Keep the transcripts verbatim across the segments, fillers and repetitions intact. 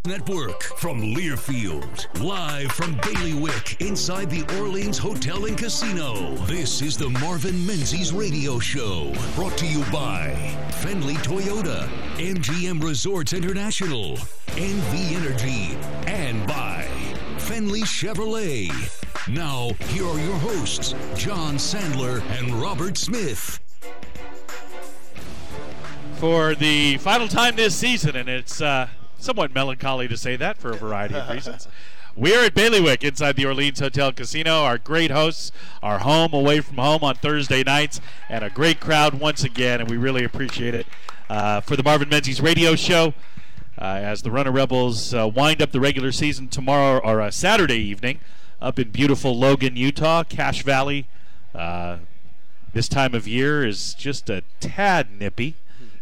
Network from Learfield, live from Bailiwick inside the Orleans Hotel and Casino. This is the Marvin Menzies Radio Show, brought to you by Fenley Toyota, M G M Resorts International, N V Energy, and by Fenley Chevrolet. Now, here are your hosts, John Sandler and Robert Smith. For the final time this season, and it's uh, somewhat melancholy to say that for a variety of reasons. We're at Bailiwick inside the Orleans Hotel Casino. Our great hosts are home away from home on Thursday nights, and a great crowd once again, and we really appreciate it. Uh, for the Marvin Menzies Radio Show, uh, as the Runner Rebels uh, wind up the regular season tomorrow or uh, Saturday evening up in beautiful Logan, Utah, Cache Valley. Uh, this time of year is just a tad nippy,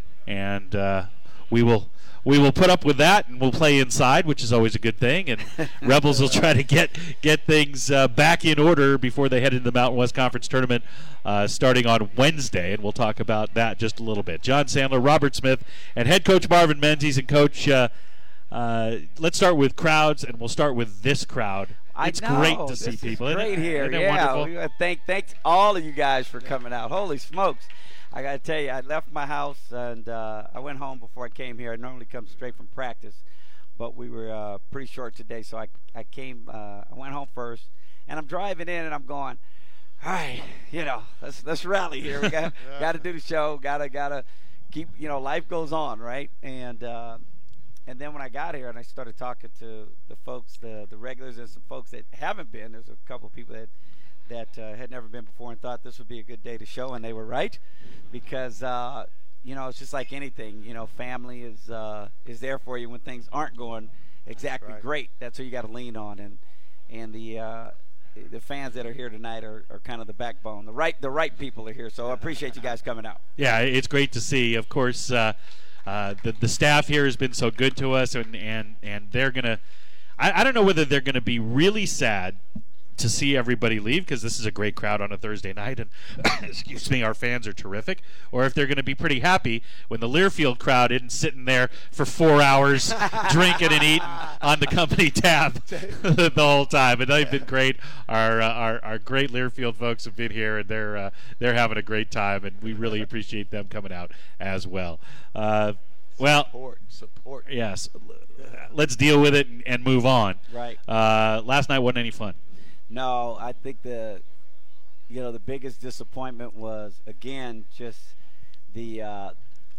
and uh, we will we will put up with that, and we'll play inside, which is always a good thing. And Rebels will try to get get things uh, back in order before they head into the Mountain West Conference Tournament uh, starting on Wednesday, and we'll talk about that just a little bit. John Sandler, Robert Smith, and head coach Marvin Menzies. And coach, uh, uh, let's start with crowds, and we'll start with this crowd. It's I know. great to this see is people. Great Isn't it? here. Isn't it yeah. wonderful? We gotta thank thanks all of you guys for coming out. Holy smokes! I gotta tell you, I left my house and uh, I went home before I came here. I normally come straight from practice, but we were uh, pretty short today, so I I came. Uh, I went home first, and I'm driving in, and I'm going, all right, you know, let's let's rally here. We got yeah. got to do the show. Gotta gotta keep. You know, life goes on, right? And. Uh, And then when I got here and I started talking to the folks, the, the regulars, and some folks that haven't been, there's a couple of people that that uh, had never been before and thought this would be a good day to show, and they were right, because uh, you know, it's just like anything. You know, family is uh, is there for you when things aren't going exactly Right. great. That's who you got to lean on, and and the uh, the fans that are here tonight are, are kind of the backbone. The right the right people are here, so I appreciate you guys coming out. Yeah, it's great to see. Of course. Uh, Uh, the the staff here has been so good to us, and and, and they're gonna. I, I don't know whether they're gonna be really sad to see everybody leave, because this is a great crowd on a Thursday night, and excuse me, our fans are terrific, or if they're going to be pretty happy when the Learfield crowd isn't sitting there for four hours drinking and eating on the company tab the whole time. And they've been great. Our uh, our our great Learfield folks have been here, and they're uh, they're having a great time, and we really appreciate them coming out as well. Uh, well, Support, support. yes, let's deal with it and, and move on. Right. Uh, last night wasn't any fun. No, I think the, you know, the biggest disappointment was, again, just the uh,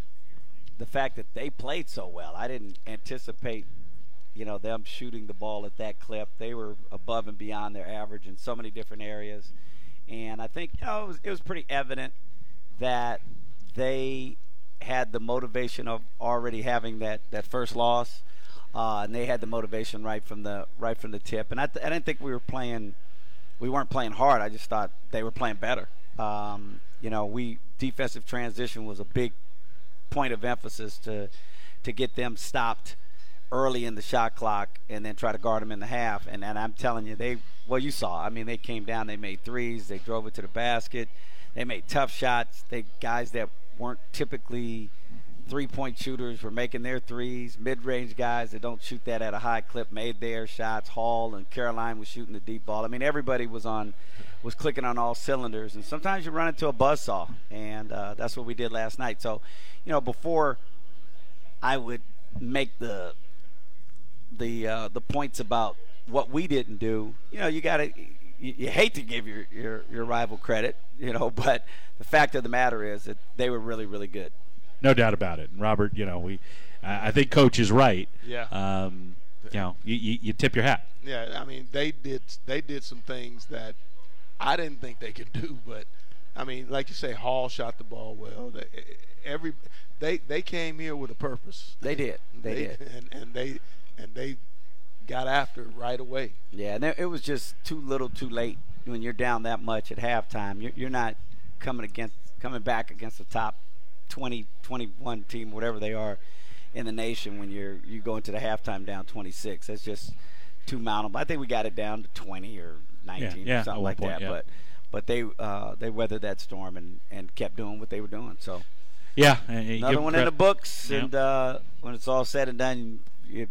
the fact that they played so well. I didn't anticipate, you know, them shooting the ball at that clip. They were above and beyond their average in so many different areas. And I think, you know, it was, it was pretty evident that they had the motivation of already having that, that first loss. Uh, and they had the motivation right from the right from the tip, and I, th- I didn't think we were playing, we weren't playing hard. I just thought they were playing better. Um, you know, we defensive transition was a big point of emphasis to to get them stopped early in the shot clock, and then try to guard them in the half. And and I'm telling you, they well, you saw. I mean, they came down, they made threes, they drove it to the basket, they made tough shots. They guys that weren't typically three-point shooters were making their threes. Mid-range guys that don't shoot that at a high clip made their shots. Hall and Caroline was shooting the deep ball. I mean, everybody was on, was clicking on all cylinders. And sometimes you run into a buzzsaw, and uh, that's what we did last night. So, you know, before I would make the the uh, the points about what we didn't do, you know, you got to you, you hate to give your, your your rival credit, you know, but the fact of the matter is that they were really, really good. No doubt about it. And Robert, you know, we, uh, I think Coach is right. Yeah. Um, you know, you, you, you tip your hat. Yeah, I mean, they did they did some things that I didn't think they could do, but I mean, like you say, Hall shot the ball well. They, every they they came here with a purpose. They did. They, they did. And, and they and they got after it right away. Yeah, and it was just too little, too late. When you're down that much at halftime, you're, you're not coming against coming back against the top twenty, twenty-one team, whatever they are in the nation, when you're you go into the halftime down twenty-six. That's just too mountable. I think we got it down to twenty or nineteen yeah, yeah, or something like point, that. yeah. But but they uh, they weathered that storm and, and kept doing what they were doing. So yeah, another one in the books, yeah. and uh, when it's all said and done, it, it,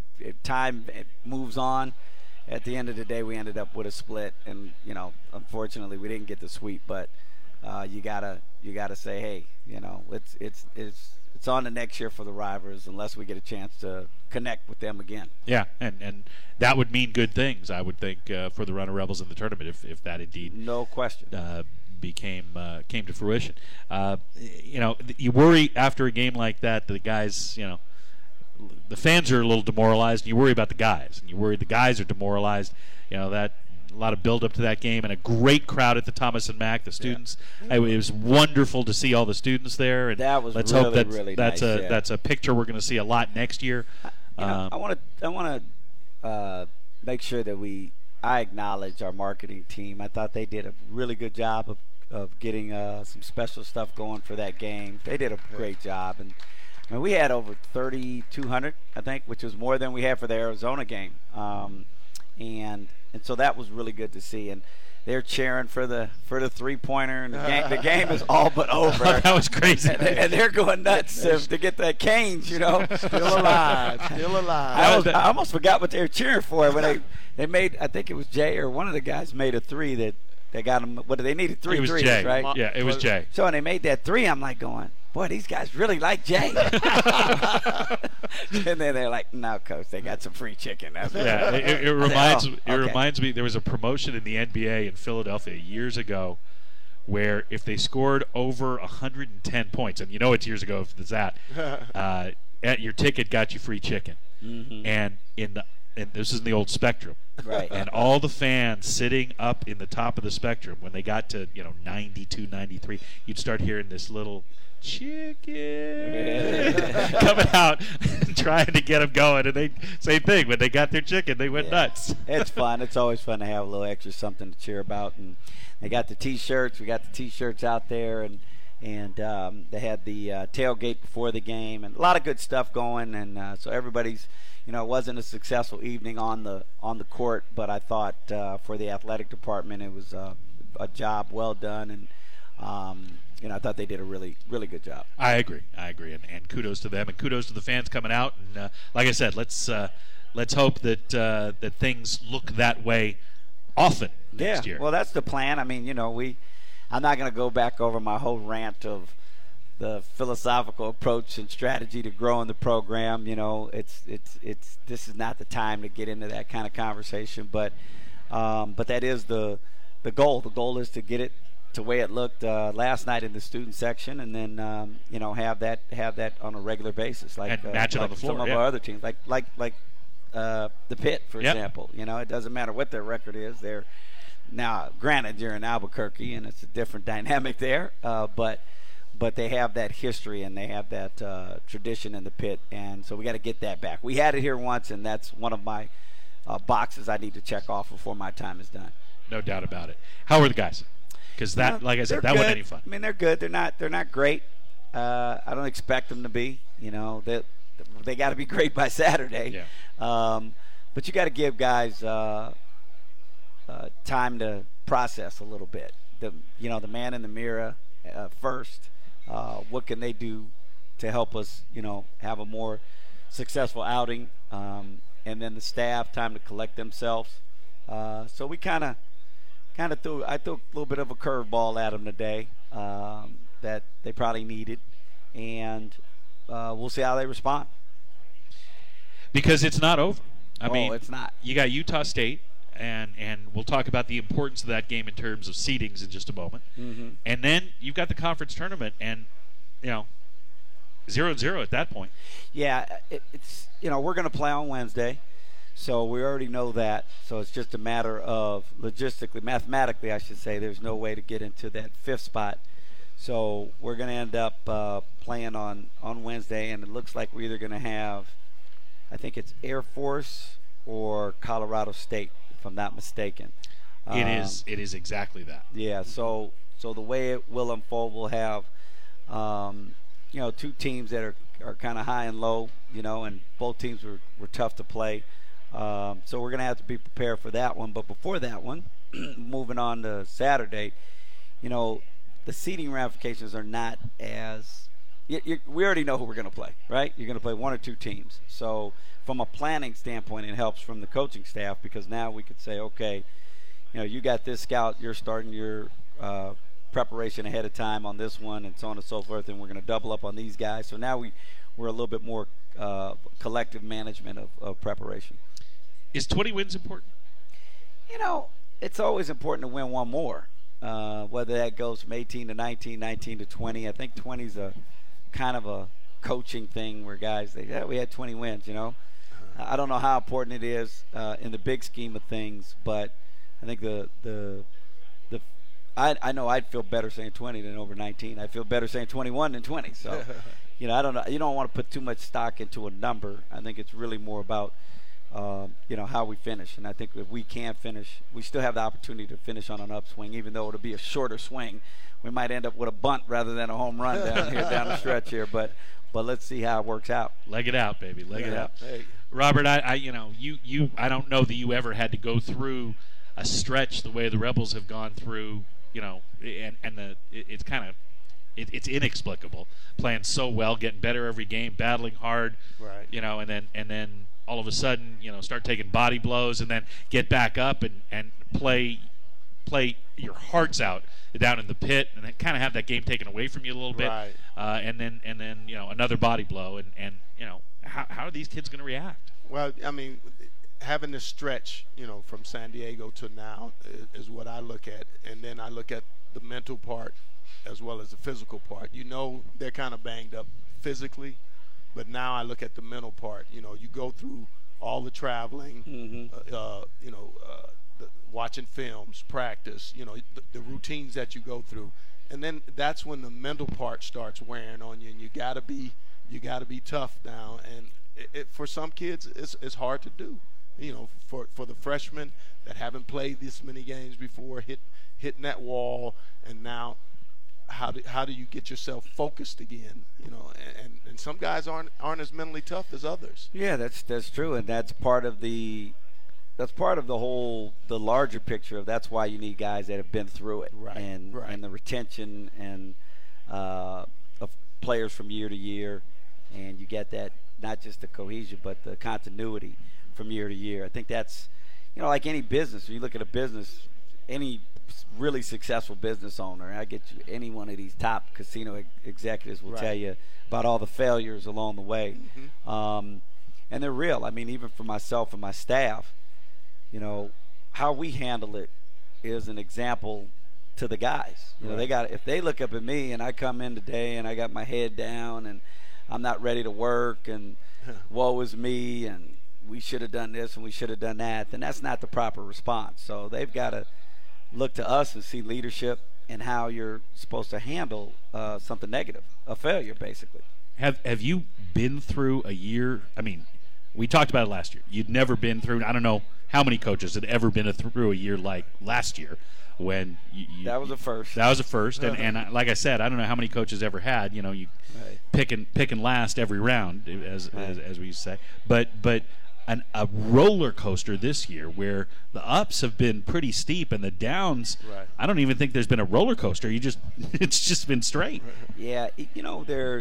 time moves on, at the end of the day, we ended up with a split, and you know, unfortunately, we didn't get the sweep. But uh, you gotta you gotta say, hey, you know, it's it's it's it's on the next year for the Rivals, unless we get a chance to connect with them again. Yeah, and and that would mean good things, I would think, uh, for the Runner Rebels in the tournament, if if that indeed no question uh, became uh, came to fruition. Uh, you know, you worry after a game like that, the guys, you know. The fans are a little demoralized, and you worry about the guys, and you worry the guys are demoralized. You know, that a lot of build up to that game, and a great crowd at the Thomas and Mack. The students, yeah. it, it was wonderful to see all the students there. And that was let's really, hope that really that's nice, a yeah. that's a picture we're going to see a lot next year. You know, um, I want to I want to uh, make sure that we I acknowledge our marketing team. I thought they did a really good job of of getting uh, some special stuff going for that game. They did a great job, and. I mean, we had over thirty-two hundred, I think, which was more than we had for the Arizona game, um, and and so that was really good to see. And they're cheering for the for the three pointer, and the game the game is all but over. That was crazy, and, and they're going nuts to, to get that Canes, you know, still alive, still alive. I, was, I almost forgot what they were cheering for when they they made. I think it was Jay or one of the guys made a three that they got them. What they needed three it was threes, Jay. right? Yeah, it was Jay. So when they made that three, I'm like going, boy, these guys really like Jay. And then they're like, no, coach, they got some free chicken. That's yeah, it, it reminds said, oh, it okay. reminds me there was a promotion in the N B A in Philadelphia years ago where if they scored over one hundred ten points, and you know it's years ago if it's that, uh, at your ticket got you free chicken. Mm-hmm. And in the and this is in the old Spectrum. Right. And all the fans sitting up in the top of the Spectrum, when they got to, you know, ninety-two, ninety-three, you'd start hearing this little chicken coming out and trying to get them going. And they same thing. When they got their chicken, they went yeah. nuts. It's fun. It's always fun to have a little extra something to cheer about. And they got the T-shirts. We got the T-shirts out there. And and um, they had the uh, tailgate before the game. And a lot of good stuff going. And uh, so everybody's, you know, it wasn't a successful evening on the on the court, but I thought uh, for the athletic department it was uh, a job well done, and um, you know, I thought they did a really really good job. I agree, I agree, and, and kudos to them, and kudos to the fans coming out. And uh, like I said, let's uh, let's hope that uh, that things look that way often next yeah, year. Well, that's the plan. I mean, you know, we I'm not going to go back over my whole rant of the philosophical approach and strategy to growing the program. You know, it's it's it's this is not the time to get into that kind of conversation, but um, but that is the the goal. The goal is to get it to the way it looked uh, last night in the student section, and then um, you know, have that have that on a regular basis, like and uh, match it like on the floor. Some of yeah. our other teams, like like like uh, the Pitt, for yep. example. You know, it doesn't matter what their record is. They're now, granted, you're in Albuquerque, and it's a different dynamic there, uh, but. But they have that history and they have that uh, tradition in the Pit, and so we got to get that back. We had it here once, and that's one of my uh, boxes I need to check off before my time is done. No doubt about it. How are the guys? Because that, you know, like I said, that good. wasn't any fun. I mean, they're good. They're not. They're not great. Uh, I don't expect them to be. You know, they they got to be great by Saturday. Yeah. Um, but you got to give guys uh, uh, time to process a little bit. The you know the man in the mirror uh, first. Uh, what can they do to help us, you know, have a more successful outing? Um, and then the staff, time to collect themselves. Uh, so we kind of, kind of threw. I threw a little bit of a curveball at them today um, that they probably needed, and uh, we'll see how they respond. Because it's not over. I oh, mean, it's not. You got Utah State. And and we'll talk about the importance of that game in terms of seedings in just a moment. Mm-hmm. And then you've got the conference tournament, and you know, zero and zero at that point. Yeah, it, it's you know we're going to play on Wednesday, so we already know that. So it's just a matter of logistically, mathematically, I should say. There's no way to get into that fifth spot. So we're going to end up uh, playing on on Wednesday, and it looks like we're either going to have, I think it's Air Force or Colorado State, if I'm not mistaken. It um, is. It is exactly that. Yeah. So so the way it will unfold, we'll have, um, you know, two teams that are, are kind of high and low, you know, and both teams were, were tough to play. Um, so we're going to have to be prepared for that one. But before that one, moving on to Saturday, you know, the seeding ramifications are not as you, you, we already know who we're going to play, right? You're going to play one or two teams. So from a planning standpoint, it helps from the coaching staff because now we could say, okay, you know, you got this scout, you're starting your uh, preparation ahead of time on this one and so on and so forth, and we're going to double up on these guys. So now we, we're a little bit more uh, collective management of, of preparation. Is twenty wins important? You know, it's always important to win one more, uh, whether that goes from eighteen to nineteen, nineteen to twenty. I think twenty is a kind of a coaching thing where guys, they, yeah, we had twenty wins, you know. I don't know how important it is uh, in the big scheme of things, but I think the the the I, I know I'd feel better saying twenty than over nineteen. I feel better saying twenty-one than twenty. So, you know, I don't know. You don't want to put too much stock into a number. I think it's really more about Um, you know, how we finish. And I think if we can finish, we still have the opportunity to finish on an upswing, even though it'll be a shorter swing. We might end up with a bunt rather than a home run down here, down the stretch here. But but let's see how it works out. Leg it out, baby. Leg Yeah. it out. Hey. Robert, I, I, you know, you, you, I don't know that you ever had to go through a stretch the way the Rebels have gone through, you know, and, and the, it, it's kind of, it, it's inexplicable. Playing so well, getting better every game, battling hard, Right. you know, and then, and then, all of a sudden, you know, start taking body blows and then get back up and, and play play your hearts out down in the pit and then kind of have that game taken away from you a little bit. Right. Uh, and then, and then you know, another body blow. And, and you know, how, how are these kids going to react? Well, I mean, having this stretch, you know, from San Diego to now is, is what I look at. And then I look at the mental part as well as the physical part. You know, they're kind of banged up physically. But now I look at the mental part. You know, you go through all the traveling, Mm-hmm. uh, uh, you know, uh, the, watching films, practice, you know, the, the routines that you go through. And then that's when the mental part starts wearing on you, and you got to be you got to be tough now. And it, it, for some kids, it's, it's hard to do. You know, for, for the freshmen that haven't played this many games before, hit hitting that wall, and now how do how do you get yourself focused again? You know, and, and some guys aren't aren't as mentally tough as others. Yeah, that's that's true, and that's part of the that's part of the whole the larger picture of that's why you need guys that have been through it, Right, and right. and the retention and uh, of players from year to year, and you get that not just the cohesion but the continuity from year to year. I think that's, you know, like any business. When you look at a business, any really successful business owner, I get you, any one of these top casino ex- executives will Right. tell you about all the failures along the way. Mm-hmm. Um, and they're real. I mean, even for myself and my staff, you know, how we handle it is an example to the guys. You know, Right. they got, if they look up at me and I come in today and I got my head down and I'm not ready to work and woe is me and we should have done this and we should have done that, then that's not the proper response. So they've got to look to us and see leadership and how you're supposed to handle uh, something negative, a failure, basically. Have Have you been through a year? I mean, we talked about it last year. You'd never been through. I don't know how many coaches had ever been through a year like last year, when you, you, That was a first. That was a first, and and I- like I said, I don't know how many coaches ever had. You know, you Right. pick and pick and last every round, as Right. as, as we used to say. But but an, a roller coaster this year, where the ups have been pretty steep and the downs. Right. I don't even think there's been a roller coaster. You just it's just been straight. Yeah, y- you know, there's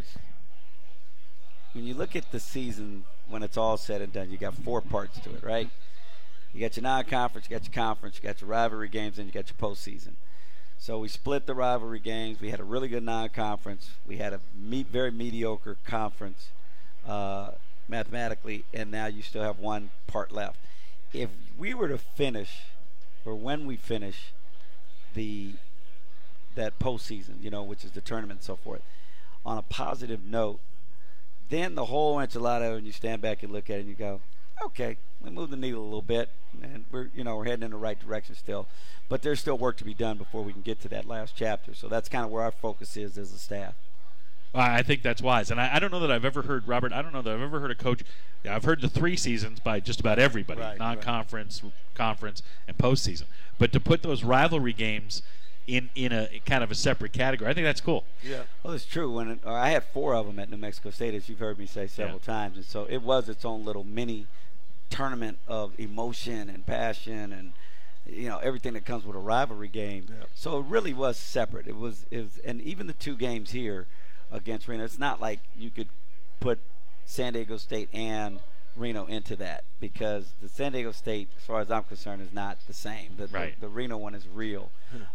when you look at the season when it's all said and done, you got four parts to it, right? You got your non-conference, you got your conference, you got your rivalry games, and you got your postseason. So we split the rivalry games. We had a really good non-conference. We had a me- very mediocre conference uh, mathematically, and now you still have one part left. If we were to finish, or when we finish, the that postseason, you know, which is the tournament and so forth, on a positive note, then the whole enchilada, and you stand back and look at it and you go, okay, we moved the needle a little bit, and we're, you know, we're heading in the right direction still. But there's still work to be done before we can get to that last chapter. So that's kind of where our focus is as a staff. I think that's wise, and I, I don't know that I've ever heard Robert. I don't know that I've ever heard a coach. Yeah, I've heard the three seasons by just about everybody: Right, non-conference, conference, and postseason. But to put those rivalry games in in a kind of a separate category, I think that's cool. Yeah. Well, it's true. When it, I had four of them at New Mexico State, as you've heard me say several Yeah. times, and so it was its own little mini tournament of emotion and passion and, you know, everything that comes with a rivalry game. Yep. So it really was separate. It was, it was, and even the two games here against Reno. It's not like you could put San Diego State and Reno into that, because the San Diego State, as far as I'm concerned, is not the same. The, right. the, the Reno one is real.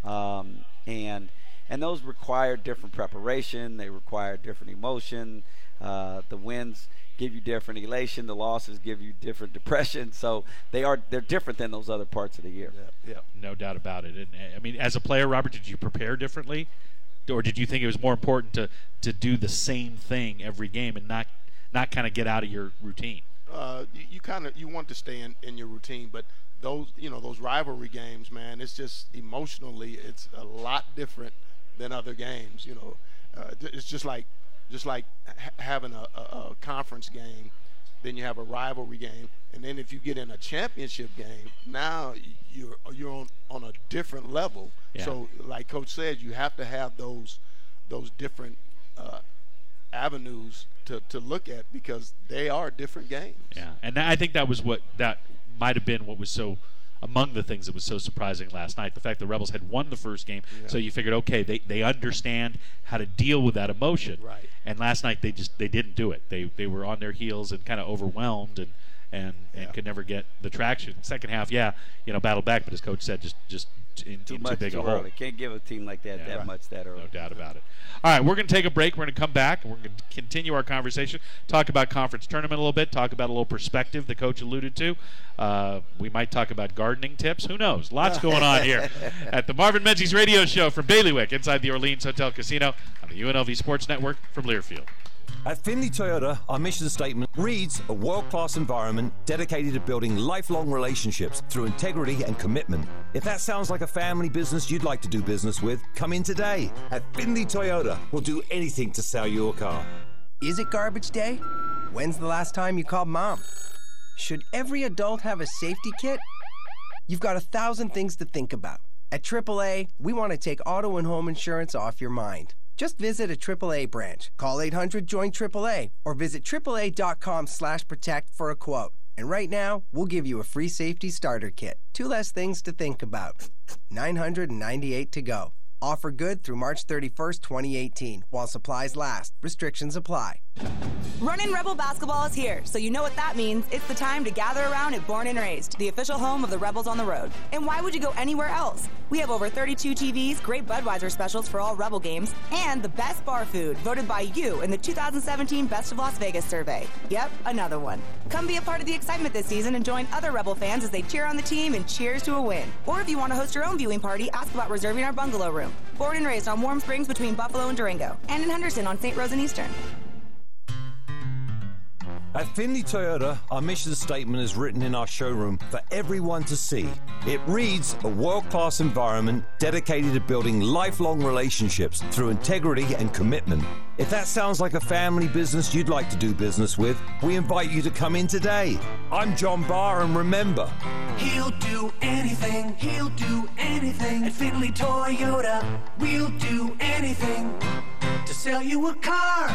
Um, and and those require different preparation. They require different emotion. Uh, the wins give you different elation. The losses give you different depression. So they are they're different than those other parts of the year. Yeah, yeah. No doubt about it. And I mean, as a player, Robert, did you prepare differently, or did you think it was more important to to do the same thing every game and not not kind of get out of your routine? Uh, you, you kind of you want to stay in, in your routine, but those you know those rivalry games, man, it's just emotionally it's a lot different than other games. You know, uh, it's just like just like ha- having a, a, a conference game, then you have a rivalry game, and then if you get in a championship game, now you're you're on, on a different level. Yeah. So, like Coach said, you have to have those those different uh, avenues to, to look at, because they are different games. Yeah, and I think that was what that might have been what was so among the things that was so surprising last night. The fact the Rebels had won the first game, yeah. so you figured, okay, they, they understand how to deal with that emotion. Right. And last night they just they didn't do it. They they were on their heels and kind of overwhelmed and and, and Yeah. could never get the traction. Second half, yeah, you know, battle back, but as Coach said, just just in, Too in much too big too a hole. early. Can't give a team like that Yeah, that right. much that early. No doubt about it. All right, we're going to take a break. We're going to come back, and we're going to continue our conversation, talk about conference tournament a little bit, talk about a little perspective the coach alluded to. Uh, we might talk about gardening tips. Who knows? Lots going on here at the Marvin Menzies Radio Show from Bailiwick inside the Orleans Hotel Casino on the U N L V Sports Network from Learfield. At Finley Toyota, our mission statement reads a world-class environment dedicated to building lifelong relationships through integrity and commitment. If that sounds like a family business you'd like to do business with, come in today. At Finley Toyota, we'll do anything to sell you a car. Is it garbage day? When's the last time you called mom? Should every adult have a safety kit? You've got a thousand things to think about. At triple A, we want to take auto and home insurance off your mind. Just visit a triple A branch, call eight hundred join triple A, or visit triple A dot com slash protect for a quote. And right now, we'll give you a free safety starter kit. Two less things to think about. nine hundred ninety-eight to go. Offer good through March thirty-first, twenty eighteen, while supplies last. Restrictions apply. Runnin' Rebel basketball is here, so you know what that means. It's the time to gather around at Born and Raised, the official home of the Rebels on the road. And why would you go anywhere else? We have over thirty-two T Vs, great Budweiser specials for all Rebel games, and the best bar food voted by you in the two thousand seventeen Best of Las Vegas survey. Yep, another one. Come be a part of the excitement this season and join other Rebel fans as they cheer on the team and cheers to a win. Or if you want to host your own viewing party, ask about reserving our bungalow room. Born and raised on Warm Springs between Buffalo and Durango, and in Henderson on Saint Rose and Eastern. At Finley Toyota, our mission statement is written in our showroom for everyone to see. It reads a world-class environment dedicated to building lifelong relationships through integrity and commitment. If that sounds like a family business you'd like to do business with, we invite you to come in today. I'm John Barr, and remember, he'll do anything, he'll do anything. At Finley Toyota, we'll do anything to sell you a car.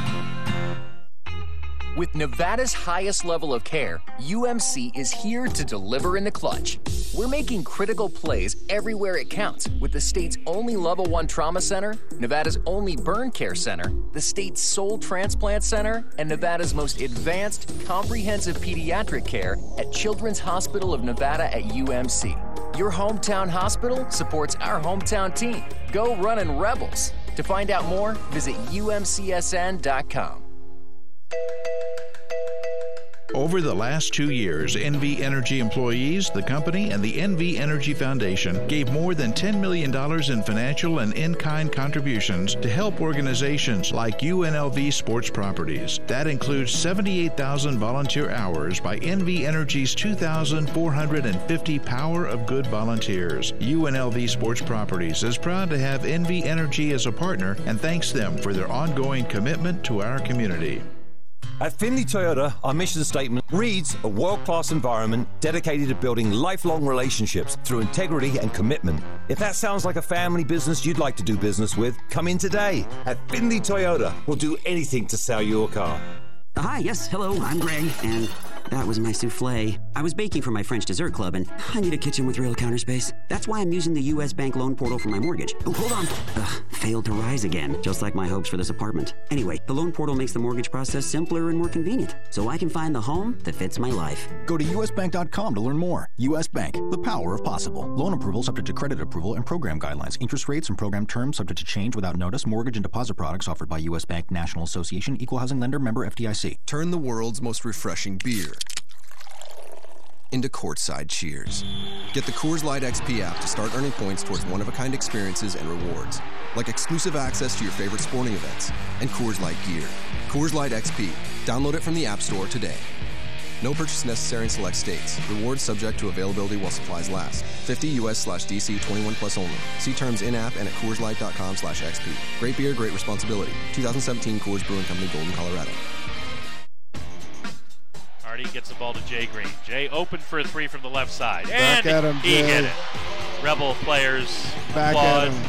With Nevada's highest level of care, U M C is here to deliver in the clutch. We're making critical plays everywhere it counts with the state's only Level one Trauma Center, Nevada's only Burn Care Center, the state's sole Transplant Center, and Nevada's most advanced, comprehensive pediatric care at Children's Hospital of Nevada at U M C. Your hometown hospital supports our hometown team. Go Runnin' Rebels. To find out more, visit U M C S N dot com. Over the last two years, N V Energy employees, the company, and the N V Energy Foundation gave more than ten million dollars in financial and in-kind contributions to help organizations like U N L V Sports Properties. That includes seventy-eight thousand volunteer hours by N V Energy's two thousand four hundred fifty Power of Good volunteers. U N L V Sports Properties is proud to have N V Energy as a partner and thanks them for their ongoing commitment to our community. at Finley Toyota, our mission statement reads a world-class environment dedicated to building lifelong relationships through integrity and commitment. If that sounds like a family business you'd like to do business with, come in today. At Finley Toyota, we'll do anything to sell you a car. Hi, yes, hello, I'm Greg, and that was my souffle. I was baking for my French dessert club, and I need a kitchen with real counter space. That's why I'm using the U S Bank loan portal for my mortgage. Oh, hold on. Ugh, failed to rise again, just like my hopes for this apartment. Anyway, the loan portal makes the mortgage process simpler and more convenient, so I can find the home that fits my life. Go to U S bank dot com to learn more. U S Bank, the power of possible. Loan approval subject to credit approval and program guidelines. Interest rates and program terms subject to change without notice. Mortgage and deposit products offered by U S Bank National Association, Equal Housing Lender, member F D I C. Turn the world's most refreshing beer into courtside cheers. Get the Coors Light X P app to start earning points towards one-of-a-kind experiences and rewards, like exclusive access to your favorite sporting events and Coors Light gear. Coors Light X P. Download it from the App Store today. No purchase necessary in select states. Rewards subject to availability while supplies last. fifty U S slash D C twenty-one plus only. See terms in-app and at Coors Light dot com slash X P. Great beer, great responsibility. twenty seventeen Coors Brewing Company, Golden, Colorado. Hardy gets the ball to Jay Green. Jay open for a three from the left side. Back and at him, he Jay. hit it. Rebel players Back applaud. at him.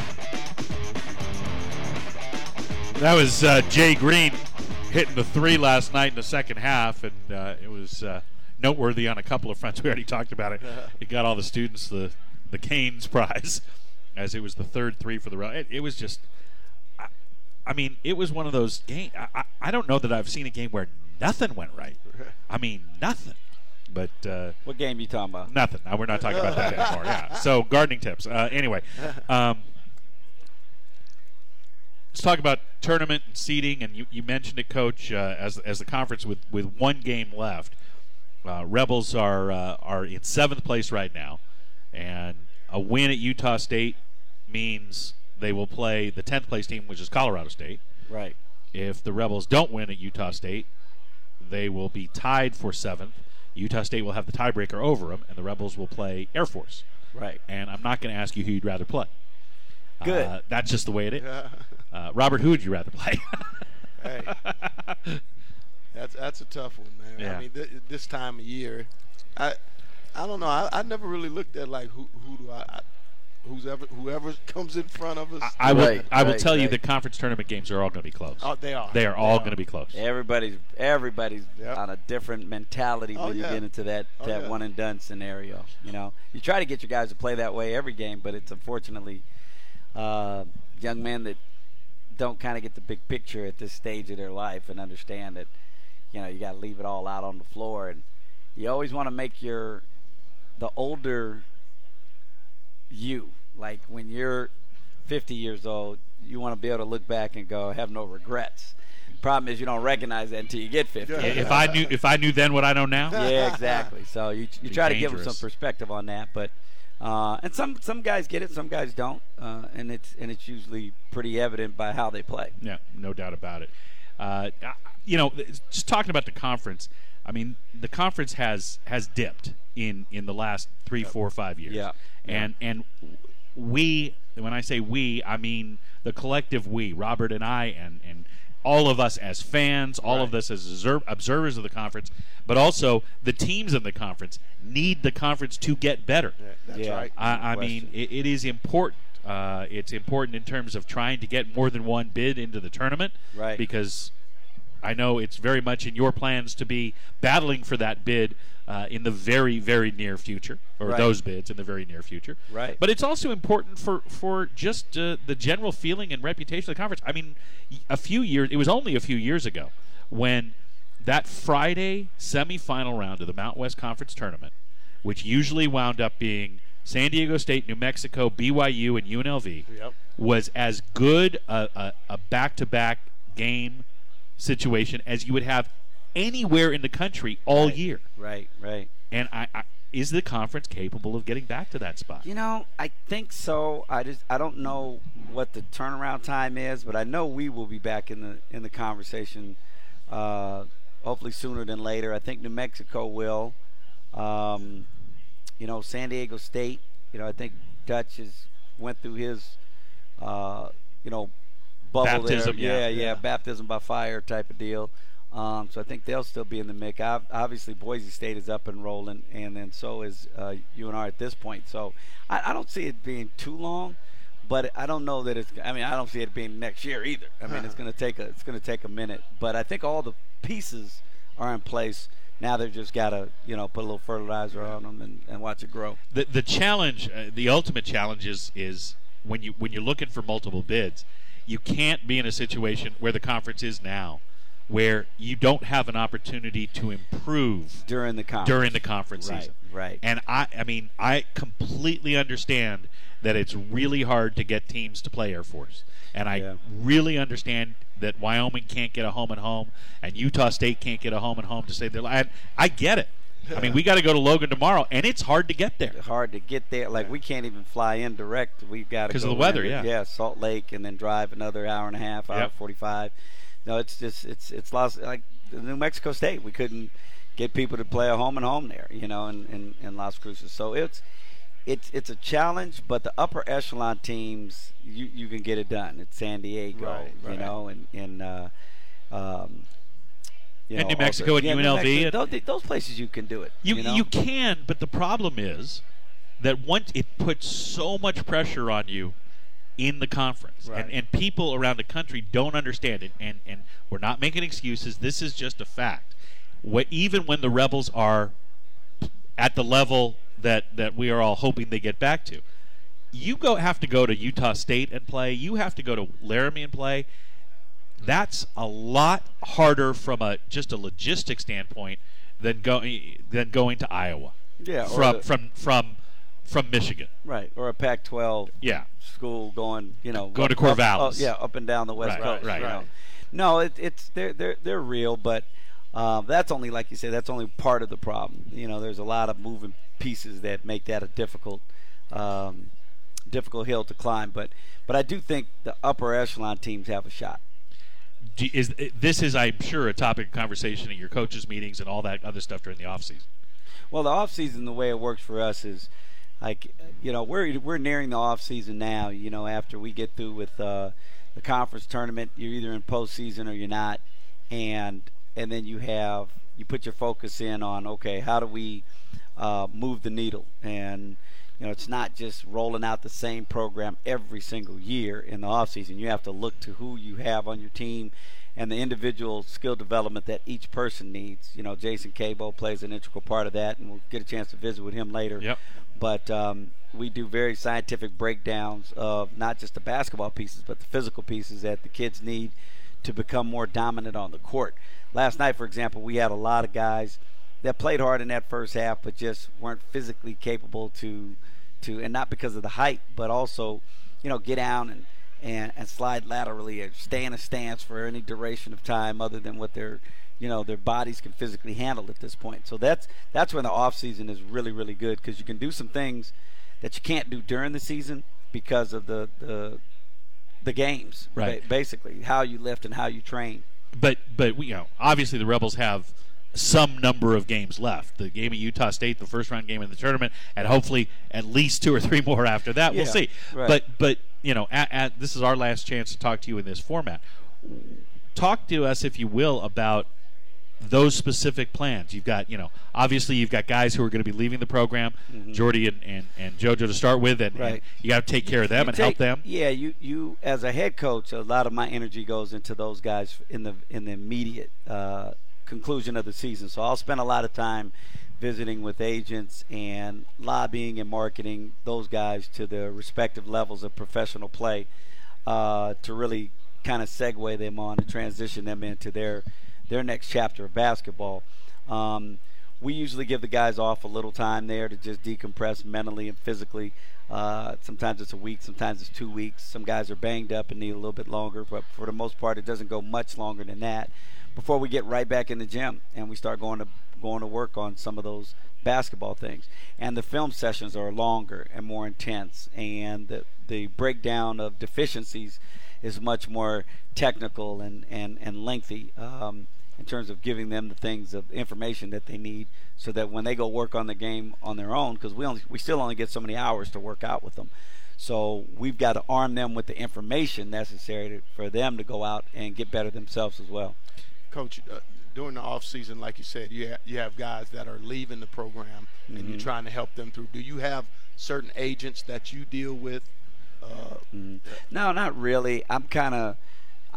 That was uh, Jay Green hitting the three last night in the second half, and uh, it was uh, noteworthy on a couple of fronts. We already talked about it. It got all the students the the Canes prize, as it was the third three for the Rebel. It, it was just, I, I mean, it was one of those games. I, I, I don't know that I've seen a game where nothing went right. I mean, nothing. But uh, what game you talking about? Nothing. No, we're not talking about that anymore. Yeah. So gardening tips. Uh, anyway, um, let's talk about tournament and seeding. And you, you mentioned it, Coach, uh, as as the conference with, with one game left. Uh, Rebels are uh, are in seventh place right now, and a win at Utah State means they will play the tenth place team, which is Colorado State. Right. If the Rebels don't win at Utah State, they will be tied for seventh. Utah State will have the tiebreaker over them, and the Rebels will play Air Force. Right. And I'm not going to ask you who you'd rather play. Good. Uh, that's just the way it is. Uh, Robert, who would you rather play? Hey, that's that's a tough one, man. Yeah. I mean, th- this time of year, I I don't know. I, I never really looked at like who who do I, I who's ever whoever comes in front of us. I, I will. Right, I will right, tell you right. the conference tournament games are all going to be close. Oh, they are. They are They all are. going to be close. Everybody's everybody's Yep. on a different mentality Oh, when you yeah. get into that, Oh, that yeah. one and done scenario. You know, you try to get your guys to play that way every game, but it's unfortunately uh, young men that don't kind of get the big picture at this stage of their life and understand that, you know, you got to leave it all out on the floor, and you always want to make your the older you, like when you're fifty years old, you want to be able to look back and go, have no regrets. Problem is, you don't recognize that until you get fifty. If I knew, if I knew then what I know now. Yeah, exactly. So you you Be try to give them dangerous. some perspective on that, but uh, and some some guys get it, some guys don't, uh, and it's and it's usually pretty evident by how they play. Yeah, no doubt about it. Uh, you know, just talking about the conference. I mean, the conference has has dipped in, in the last three, four, five years. Yeah. And and we, when I say we, I mean the collective we, Robert and I, and, and all of us as fans, all of Right. us as obser- observers of the conference, but also the teams in the conference need the conference to get better. Yeah, that's Yeah. right. I, I No mean, question. it, it is important. Uh, it's important in terms of trying to get more than one bid into the tournament. Right. Because I know it's very much in your plans to be battling for that bid uh, in the very, very near future, or Right. those bids in the very near future. Right. But it's also important for, for just uh, the general feeling and reputation of the conference. I mean, y- a few years, it was only a few years ago when that Friday semifinal round of the Mountain West Conference tournament, which usually wound up being San Diego State, New Mexico, B Y U, and U N L V, Yep. was as good a, a, a back-to-back game situation as you would have anywhere in the country all Right. year. Right, right. And I, I, is the conference capable of getting back to that spot? You know, I think so. I just I don't know what the turnaround time is, but I know we will be back in the in the conversation. Uh, hopefully sooner than later. I think New Mexico will. Um, you know, San Diego State. You know, I think Dutch has went through his, uh, you know, bubble Baptism, there. yeah. yeah, Yeah. baptism by fire type of deal. Um, so I think they'll still be in the mix. Ob- Obviously, Boise State is up and rolling, and then so is uh, U N R at this point. So I, I don't see it being too long, but I don't know that it's. I mean, I don't see it being next year either. I mean, it's going to take a it's going to take a minute, but I think all the pieces are in place Now they've just got to, you know, put a little fertilizer on them and, and watch it grow. The the challenge, uh, the ultimate challenge is is when you when you're looking for multiple bids, you can't be in a situation where the conference is now, where you don't have an opportunity to improve during the conference. during the conference right, season. Right. And I, I mean, I completely understand that it's really hard to get teams to play Air Force, and I Yeah. really understand that Wyoming can't get a home and home, and Utah State can't get a home and home to save their life. I get it. I mean, we got to go to Logan tomorrow, and it's hard to get there. Hard to get there. Like, we can't even fly in direct. We've got to go. Because of the weather, in, yeah. Yeah, Salt Lake, and then drive another hour and a half, hour Yep. forty-five. No, it's just, it's it's lost. Like, New Mexico State, we couldn't get people to play a home and home there, you know, in, in, in Las Cruces. So it's, it's it's a challenge, but the upper echelon teams, you, you can get it done. It's San Diego, Right, you right. know, and, and uh, um, you And know, New Mexico all and the, yeah, U N New L V. Mexico, those, those places you can do it. You You, know? you can, but the problem is that once it puts so much pressure on you in the conference, Right. and, and people around the country don't understand it, and, and we're not making excuses. This is just a fact. What, even when the Rebels are at the level that, that we are all hoping they get back to, you go have to go to Utah State and play. You have to go to Laramie and play. That's a lot harder from a just a logistic standpoint than going than going to Iowa. Yeah, or from the- from from from Michigan. Right, or a Pac twelve Yeah. school going, you know, Going to up- up- Corvallis. oh, yeah, up and down the West Right, Coast. right, you right. know. No, it, it's they're they're they're real, but um, that's only, like you said, that's only part of the problem. You know, there's a lot of moving pieces that make that a difficult um, difficult hill to climb. But but I do think the upper echelon teams have a shot. Do- Is this is I'm sure a topic of conversation at your coaches meetings and all that other stuff during the offseason. Well, the off season, the way it works for us is, like, you know, we're we're nearing the off season now. You know, after we get through with uh, the conference tournament, you're either in postseason or you're not, and and then you have you put your focus in on, okay, how do we uh, move the needle? And you know, it's not just rolling out the same program every single year in the off season. You have to look to who you have on your team and the individual skill development that each person needs. You know, Jason Cabo plays an integral part of that, and we'll get a chance to visit with him later. Yep. But um, we do very scientific breakdowns of not just the basketball pieces, but the physical pieces that the kids need to become more dominant on the court. Last night, for example, we had a lot of guys that played hard in that first half, but just weren't physically capable to, to, and not because of the height, but also, you know, get down and, and, and slide laterally or stay in a stance for any duration of time other than what their, you know, their bodies can physically handle at this point. So that's that's when the off season is really, really good, because you can do some things that you can't do during the season because of the the, the games, Right. ba- basically how you lift and how you train. But but we, you know, obviously the Rebels have some number of games left. The game at Utah State, the first round game in the tournament, and hopefully at least two or three more after that. We'll Yeah, see. right. But but you know, at, at, this is our last chance to talk to you in this format. Talk to us, if you will, about those specific plans. You've got, you know, obviously you've got guys who are going to be leaving the program, Mhm. Jordy and, and, and JoJo to start with, and, Right. and you got to take care of them You and take- help them. Yeah, you, you as a head coach, a lot of my energy goes into those guys in the in the immediate uh, conclusion of the season. So I'll spend a lot of time visiting with agents and lobbying and marketing those guys to the respective levels of professional play uh, to really kind of segue them on and transition them into their their next chapter of basketball. Um, we usually give the guys off a little time there to just decompress mentally and physically. Uh, sometimes it's a week, sometimes it's two weeks. Some guys are banged up and need a little bit longer, but for the most part, it doesn't go much longer than that before we get right back in the gym and we start going to going to work on some of those basketball things. And the film sessions are longer and more intense, and the, the breakdown of deficiencies is much more technical and, and, and lengthy. Um, in terms of giving them the things of information that they need so that when they go work on the game on their own, because we only we still only get so many hours to work out with them. So we've got to arm them with the information necessary to, for them to go out and get better themselves as well. Coach, uh, during the off season, like you said, you, ha- you have guys that are leaving the program and Mhm. you're trying to help them through. Do you have certain agents that you deal with? Uh, Mhm. No, not really. I'm kind of, I,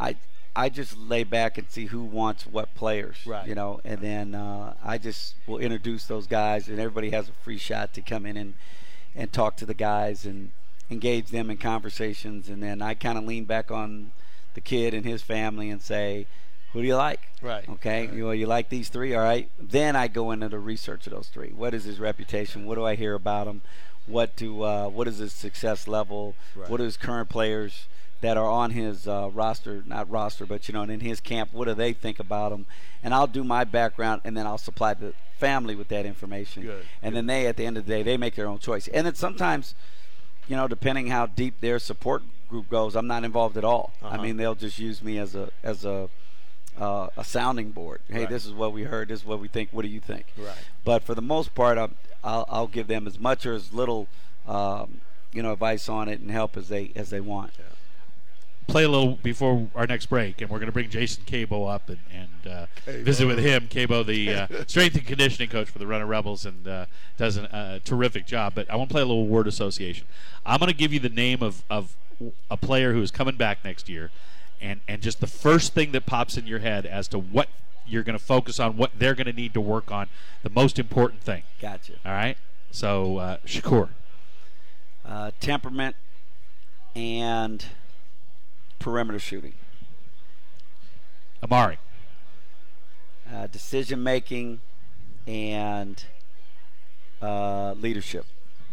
I just lay back and see who wants what players, right. you know, and then uh, I just will introduce those guys, and everybody has a free shot to come in and, and talk to the guys and engage them in conversations, and then I kind of lean back on the kid and his family and say, who do you like? Right. Okay, right. You know, you like these three, all right? Then I go into the research of those three. What is his reputation? What do I hear about him? What do uh, what is his success level? Right. What are his current players that are on his uh, roster, not roster, but, you know, in his camp, what do they think about him? And I'll do my background, and then I'll supply the family with that information. Good. And Good. then they, at the end of the day, they make their own choice. And then sometimes, you know, depending how deep their support group goes, I'm not involved at all. Uh-huh. I mean, they'll just use me as a as a uh, a sounding board. Hey, Right. this is what we heard. This is what we think. What do you think? Right. But for the most part, I'm, I'll, I'll give them as much or as little, um, you know, advice on it and help as they as they want. Yeah. Play a little before our next break, and we're going to bring Jason Cabo up and, and uh, visit with him. Cabo, the uh, strength and conditioning coach for the Runner Rebels, and uh, does a uh, terrific job. But I want to play a little word association. I'm going to give you the name of, of a player who is coming back next year, and, and just the first thing that pops in your head as to what you're going to focus on, what they're going to need to work on, the most important thing. Gotcha. All right? So, uh, Shakur. Uh, temperament and perimeter shooting. Amari. Uh, decision making and uh, leadership.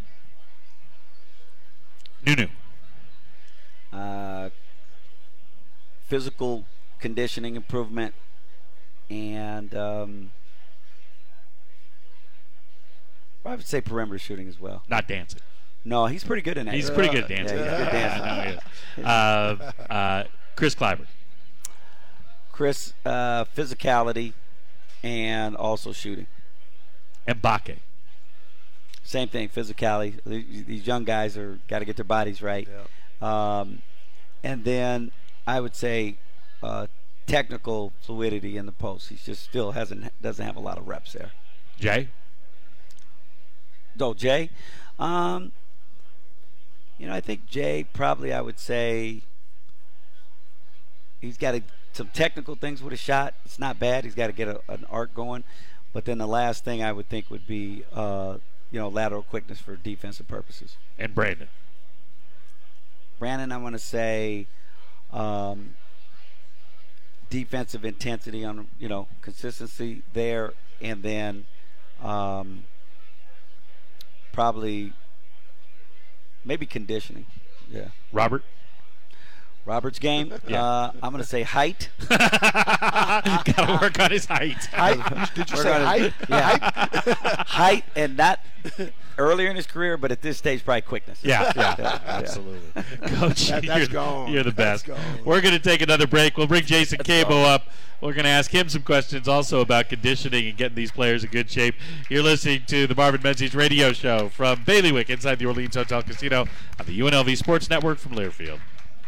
Nunu. Uh, physical conditioning improvement and um, I would say perimeter shooting as well. Not dancing. No, he's pretty good in that. He's area. pretty good at dancing. Yeah, he's good dancing. I know he is. Uh, uh, Chris Clyburn. Chris, uh, physicality and also shooting. Mbake. Same thing, physicality. These young guys are got to get their bodies right. Yeah. Um, and then I would say uh, technical fluidity in the post. He just still hasn't doesn't have a lot of reps there. Jay. Oh, Jay. Um, you know, I think Jay probably I would say he's got a, some technical things with a shot. It's not bad. He's got to get a, an arc going. But then the last thing I would think would be, uh, you know, lateral quickness for defensive purposes. And Brandon. Brandon, I want to say um, defensive intensity on, you know, consistency there. And then um, probably maybe conditioning. Yeah. Robert. Robert's game. Yeah. Uh, I'm going to say height. Got to work on his height. Height? Did you Work say on height? his- Yeah. Height, and not earlier in his career, but at this stage, probably quickness. Yeah, yeah, Yeah. absolutely. Coach, That- you're, that's gone. you're the That's best. gone. We're going to take another break. We'll bring Jason Cabo go. up. We're going to ask him some questions also about conditioning and getting these players in good shape. You're listening to the Marvin Menzies radio show from Bailiwick inside the Orleans Hotel Casino on the U N L V Sports Network from Learfield.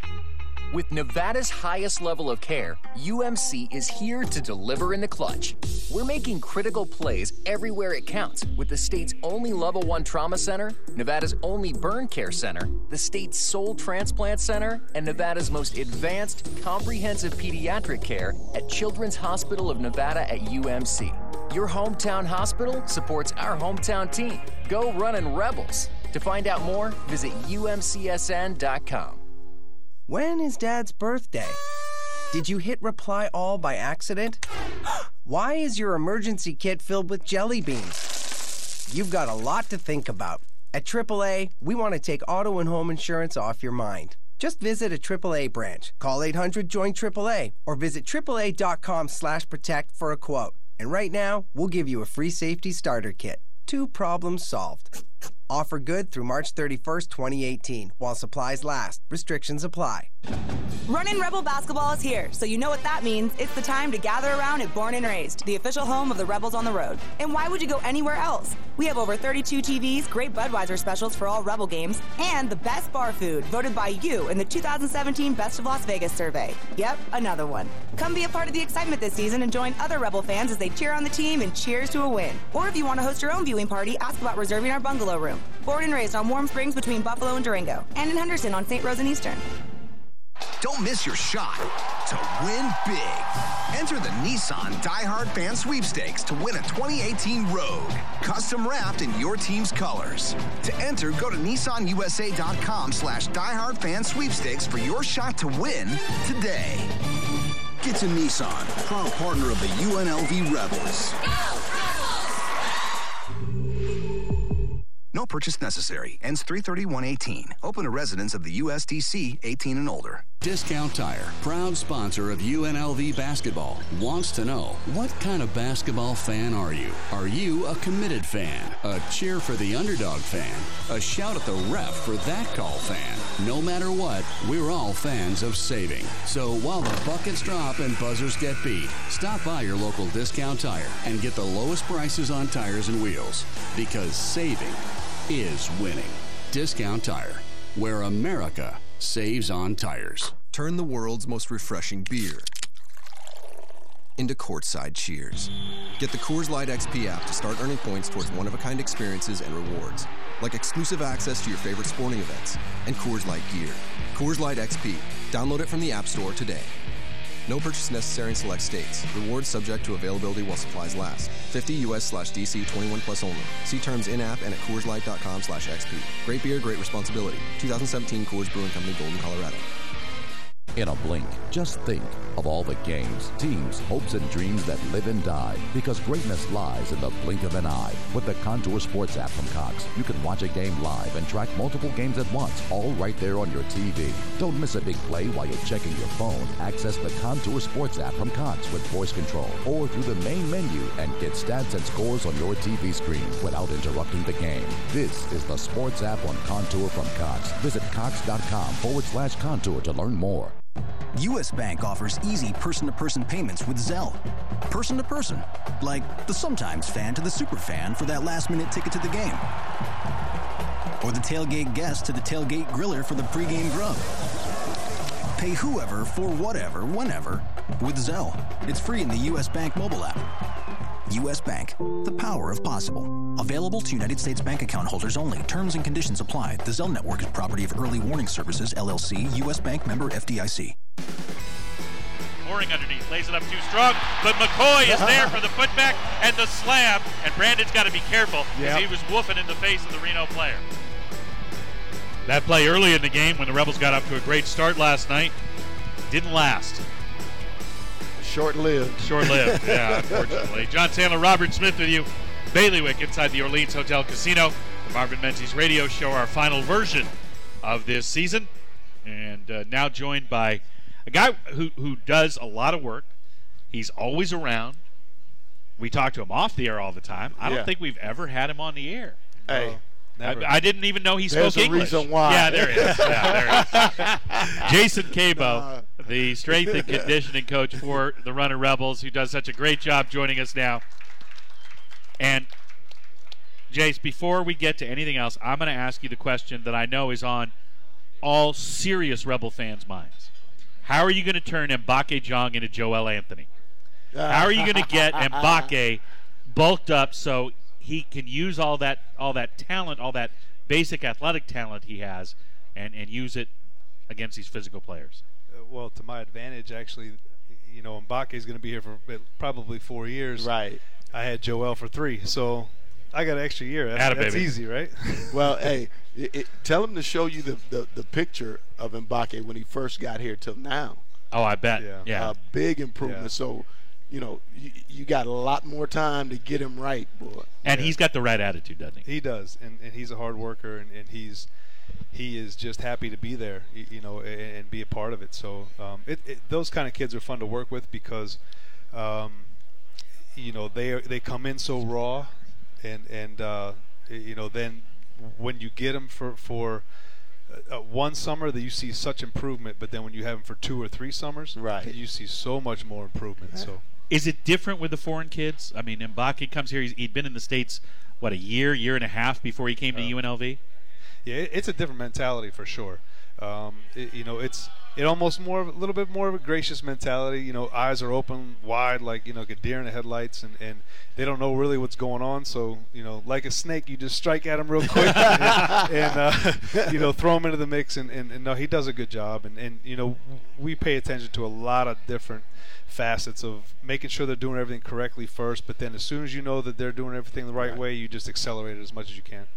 With Nevada's highest level of care, U M C is here to deliver in the clutch. We're making critical plays everywhere it counts with the state's only Level one Trauma Center, Nevada's only Burn Care Center, the state's sole Transplant Center, and Nevada's most advanced, comprehensive pediatric care at Children's Hospital of Nevada at U M C. Your hometown hospital supports our hometown team. Go Runnin' Rebels. To find out more, visit U M C S N dot com. When is Dad's birthday? Did you hit reply all by accident? Why is your emergency kit filled with jelly beans? You've got a lot to think about. At triple A, we want to take auto and home insurance off your mind. Just visit a triple A branch, call eight hundred join triple A, or visit triple A dot com slash protect for a quote. And right now, we'll give you a free safety starter kit. Two problems solved. Offer good through March thirty-first, twenty eighteen, while supplies last. Restrictions apply. Runnin' Rebel basketball is here, so you know what that means. It's the time to gather around at Born and Raised, the official home of the Rebels on the road. And why would you go anywhere else? We have over thirty-two T Vs, great Budweiser specials for all Rebel games, and the best bar food voted by you in the two thousand seventeen Best of Las Vegas survey. Yep, another one. Come be a part of the excitement this season and join other Rebel fans as they cheer on the team and cheers to a win. Or if you want to host your own viewing party, ask about reserving our bungalow room. Born and raised on Warm Springs between Buffalo and Durango, and in Henderson on Saint Rose and Eastern. Don't miss your shot to win big. Enter the Nissan Die Hard Fan Sweepstakes to win a twenty eighteen Rogue, custom wrapped in your team's colors. To enter, go to nissanusa.com slash diehardfan sweepstakes for your shot to win today. Get to Nissan, proud partner of the U N L V Rebels. No purchase necessary. Ends three thirty-one eighteen. Open to residents of the U S D C eighteen and older. Discount Tire, proud sponsor of U N L V basketball, wants to know, what kind of basketball fan are you? Are you a committed fan, a cheer for the underdog fan, a shout at the ref for that call fan? No matter what, we're all fans of saving. So while the buckets drop and buzzers get beat, stop by your local Discount Tire and get the lowest prices on tires and wheels. Because saving is winning. Discount Tire, where America saves on tires. Turn the world's most refreshing beer into courtside cheers. Get the Coors Light X P app to start earning points towards one-of-a-kind experiences and rewards, like exclusive access to your favorite sporting events and Coors Light gear. Coors Light X P. Download it from the App Store today. No purchase necessary in select states. Rewards subject to availability while supplies last. fifty U S slash D C twenty-one plus only. See terms in-app and at CoorsLight.com slash XP. Great beer, great responsibility. twenty seventeen Coors Brewing Company, Golden, Colorado. In a blink, just think of all the games, teams, hopes, and dreams that live and die, because greatness lies in the blink of an eye. With the Contour Sports app from Cox, you can watch a game live and track multiple games at once, all right there on your T V. Don't miss a big play while you're checking your phone. Access the Contour Sports app from Cox with voice control or through the main menu and get stats and scores on your T V screen without interrupting the game. This is the Sports app on Contour from Cox. Visit cox.com forward slash Contour to learn more. U S. Bank offers easy person-to-person payments with Zelle. Person-to-person, like the sometimes fan to the super fan for that last-minute ticket to the game. Or the tailgate guest to the tailgate griller for the pregame grub. Pay whoever for whatever, whenever, with Zelle. It's free in the U S. Bank mobile app. U S. Bank, the power of possible. Available to United States Bank account holders only. Terms and conditions apply. The Zelle network is property of Early Warning Services, L L C, U S. Bank member F D I C. Mooring underneath, lays it up too strong, but McCoy is there for the putback and the slam, and Brandon's got to be careful because Yep. he was woofing in the face of the Reno player. That play early in the game when the Rebels got up to a great start last night didn't last. Short-lived. Short-lived, yeah, unfortunately. John Sandler, Robert Smith with you. Bailiwick inside the Orleans Hotel Casino. The Marvin Menzies radio show, our final version of this season. And uh, now joined by a guy who, who does a lot of work. He's always around. We talk to him off the air all the time. I don't Yeah. think we've ever had him on the air. Hey. I, I didn't even know he There's spoke a English. reason why. Yeah, there he is. Yeah, there he is. Jason Cabo, the strength and conditioning coach for the Runner Rebels, who does such a great job joining us now. And, Jace, before we get to anything else, I'm going to ask you the question that I know is on all serious Rebel fans' minds. How are you going to turn Mbake Jong into Joel Anthony? How are you going to get Mbake bulked up so he can use all that all that talent, all that basic athletic talent he has, and, and use it against these physical players? Uh, well, to my advantage, actually, you know, Mbake is going to be here for probably four years. Right. I had Joel for three, so I got an extra year. That's, Atta that's baby. easy, right? Well, hey, it, it, tell him to show you the, the, the picture of Mbake when he first got here till now. Oh, I bet. Yeah. Yeah. A big improvement. Yeah. So, you know, you, you got a lot more time to get him right, boy. And Yeah. he's got the right attitude, doesn't he? He does, and, and he's a hard worker, and, and he's he is just happy to be there, you, you know, and, and be a part of it. So um, it, it, those kind of kids are fun to work with because, um, you know, they are, they come in so raw, and and uh, you know, then when you get them for for uh, one summer, that you see such improvement, but then when you have them for two or three summers, Right. you see so much more improvement. So. Is it different with the foreign kids? I mean, Mbake comes here. He's, he'd been in the States, what, a year, year and a half before he came to Uh, U N L V? Yeah, it, it's a different mentality for sure. Um, it, you know, it's it almost more of a little bit more of a gracious mentality. You know, eyes are open wide, like, you know, like a deer in the headlights, and, and they don't know really what's going on. So, you know, like a snake, you just strike at him real quick and, and uh, you know, throw him into the mix. And, and, and no, he does a good job. And, and, you know, we pay attention to a lot of different facets of making sure they're doing everything correctly first. But then as soon as you know that they're doing everything the right, right. way, you just accelerate it as much as you can.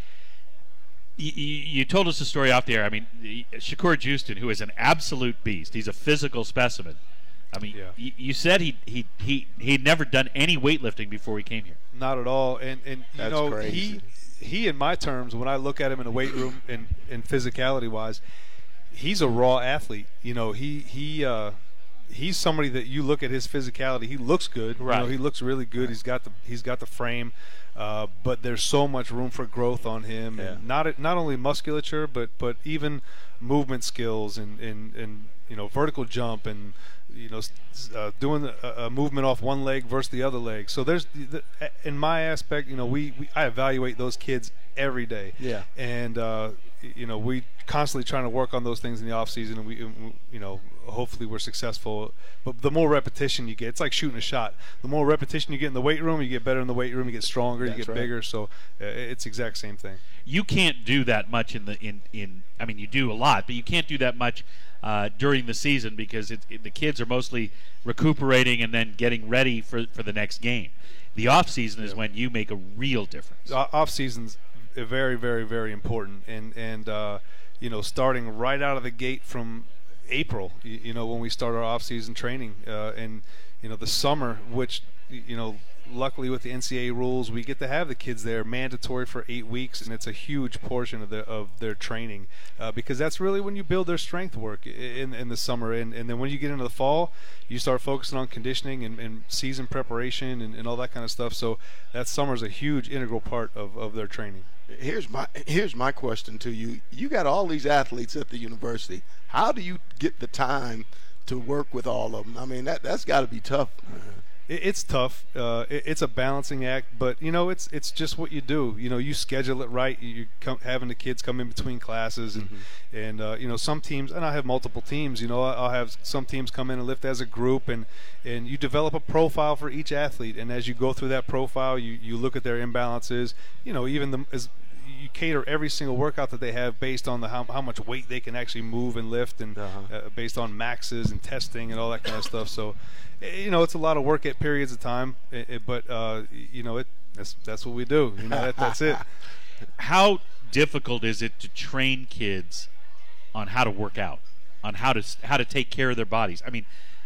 You, you told us a story off the air. I mean, Shakur Houston, who is an absolute beast. He's a physical specimen. I mean, yeah. you, you said he he he he'd never done any weightlifting before he came here. Not at all. And and you That's know, crazy. he he in my terms, when I look at him in the weight room and, and physicality wise, he's a raw athlete. You know, he he uh, he's somebody that you look at his physicality. He looks good. Right. You know, he looks really good. He's got the he's got the frame. Uh, but there's so much room for growth on him, yeah. and not not only musculature, but but even movement skills and, and, and you know, vertical jump and, you know, uh, doing a, a movement off one leg versus the other leg. So there's the, in my aspect, you know, we, we I evaluate those kids every day. Yeah. And uh, you know, we constantly trying to work on those things in the off season, and we, you know, hopefully we're successful. But the more repetition you get, it's like shooting a shot. The more repetition you get in the weight room, you get better in the weight room, you get stronger, That's you get right. bigger. So uh, it's the exact same thing. You can't do that much in the in in. I mean, you do a lot, but you can't do that much uh, during the season because it, it, the kids are mostly recuperating and then getting ready for for the next game. The off season is when you make a real difference. O- off season's very, very, very important, and and uh, you know, starting right out of the gate from April, you, you know, when we start our off-season training, uh, and you know, the summer, which, you know, luckily with the N C double A rules, we get to have the kids there mandatory for eight weeks, and it's a huge portion of the of their training, uh, because that's really when you build their strength work in in the summer, and and then when you get into the fall, you start focusing on conditioning and, and season preparation and, and all that kind of stuff. So that summer is a huge integral part of, of their training. Here's my here's my question to you. You got all these athletes at the university. How do you get the time to work with all of them? I mean, that that's got to be tough. It, it's tough. Uh, it, it's a balancing act, but you know, it's it's just what you do. You know, you schedule it right. You come, having the kids come in between classes, and mm-hmm. and uh, you know, some teams, and I have multiple teams. You know, I'll have some teams come in and lift as a group, and and you develop a profile for each athlete. And as you go through that profile, you you look at their imbalances. You know, even the as you cater every single workout that they have based on the how, how much weight they can actually move and lift, and uh-huh. uh, based on maxes and testing and all that kind of stuff. So, you know, it's a lot of work at periods of time, it, it, but uh, you know, it that's that's what we do. You know, that, that's it. How difficult is it to train kids on how to work out, on how to how to take care of their bodies? I mean,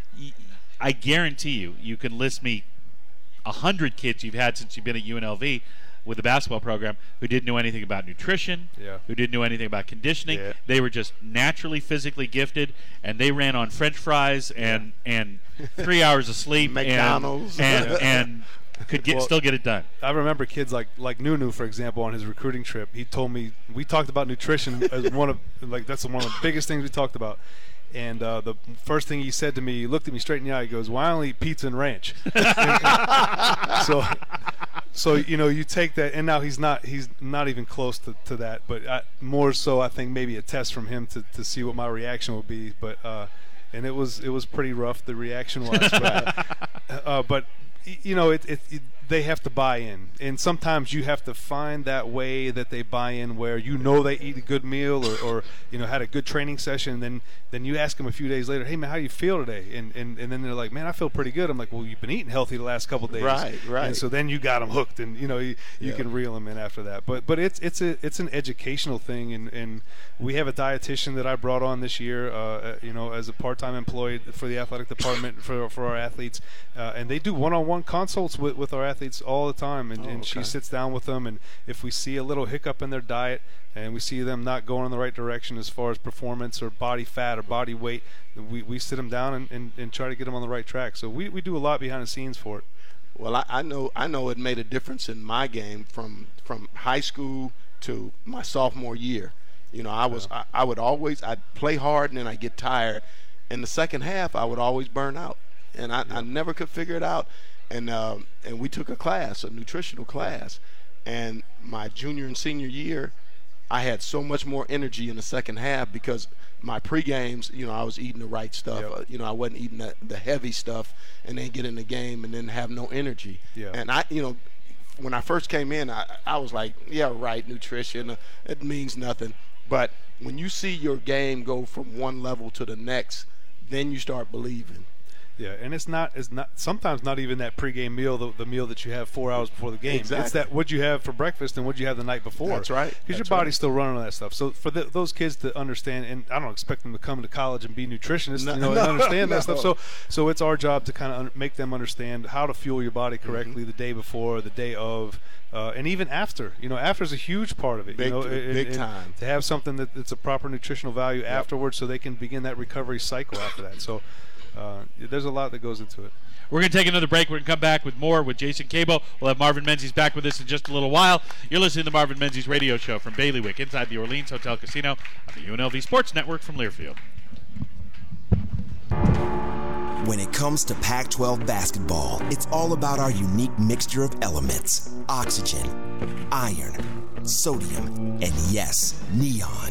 I guarantee you, you can list me a hundred kids you've had since you've been at U N L V with the basketball program who didn't know anything about nutrition, yeah. who didn't know anything about conditioning. Yeah. They were just naturally physically gifted, and they ran on French fries and yeah. and three hours of sleep, McDonald's, and and, and could get well, still get it done. I remember kids like like Nunu, for example, on his recruiting trip. He told me we talked about nutrition as one of like that's one of the biggest things we talked about. And uh, the first thing he said to me, he looked at me straight in the eye. He goes, "Well, I only eat pizza and ranch." so, so you know, you take that, and now he's not he's not even close to, to that. But I, more so, I think maybe a test from him to, to see what my reaction would be. But uh, and it was it was pretty rough. The reaction was, but, uh, but you know, it, it, it they have to buy in, and sometimes you have to find that way that they buy in, where you know they eat a good meal or, or you know had a good training session, and then then you ask them a few days later, "Hey man, how do you feel today?" And and and then they're like, "Man, I feel pretty good." I'm like, "Well, you've been eating healthy the last couple of days, right? Right." And so then you got them hooked, and you know you, you yeah. can reel them in after that. But but it's it's a it's an educational thing, and, and we have a dietitian that I brought on this year, uh, you know, as a part-time employee for the athletic department for for our athletes, uh, and they do one-on-one consults with with our athletes all the time. And, oh, and she okay. sits down with them, and if we see a little hiccup in their diet and we see them not going in the right direction as far as performance or body fat or body weight, we, we sit them down and, and, and try to get them on the right track. So we, we do a lot behind the scenes for it. Well, I, I know I know it made a difference in my game from from high school to my sophomore year. You know, I was yeah. I, I would always I'd play hard and then I'd get tired. In the second half, I would always burn out, and I, yeah. I never could figure it out. And um, and we took a class, a nutritional class, and my junior and senior year, I had so much more energy in the second half because my pre-games, you know, I was eating the right stuff. Yep. Uh, you know, I wasn't eating the, the heavy stuff and then get in the game and then have no energy. Yeah. And I, you know, when I first came in, I, I was like, yeah, right, nutrition, uh, it means nothing. But when you see your game go from one level to the next, then you start believing. Yeah, and it's not it's not sometimes not even that pregame meal, the, the meal that you have four hours before the game. Exactly. It's that what you have for breakfast and what you have the night before. That's right. Because your That's body's right. still running on that stuff. So for the, those kids to understand, and I don't expect them to come to college and be nutritionists, No, you know, no, and understand no. that stuff. So so it's our job to kind of un- make them understand how to fuel your body correctly Mm-hmm. the day before, the day of. Uh, and even after, you know, after is a huge part of it. Big- you know, and- big and time. To have something that, that's a proper nutritional value Yep. afterwards, so they can begin that recovery cycle after that. So uh, there's a lot that goes into it. We're going to take another break. We're going to come back with more with Jason Cabo. We'll have Marvin Menzies back with us in just a little while. You're listening to the Marvin Menzies radio show from Bailiwick inside the Orleans Hotel Casino on the U N L V Sports Network from Learfield. When it comes to Pac twelve basketball, it's all about our unique mixture of elements: oxygen, iron, sodium, and yes, neon.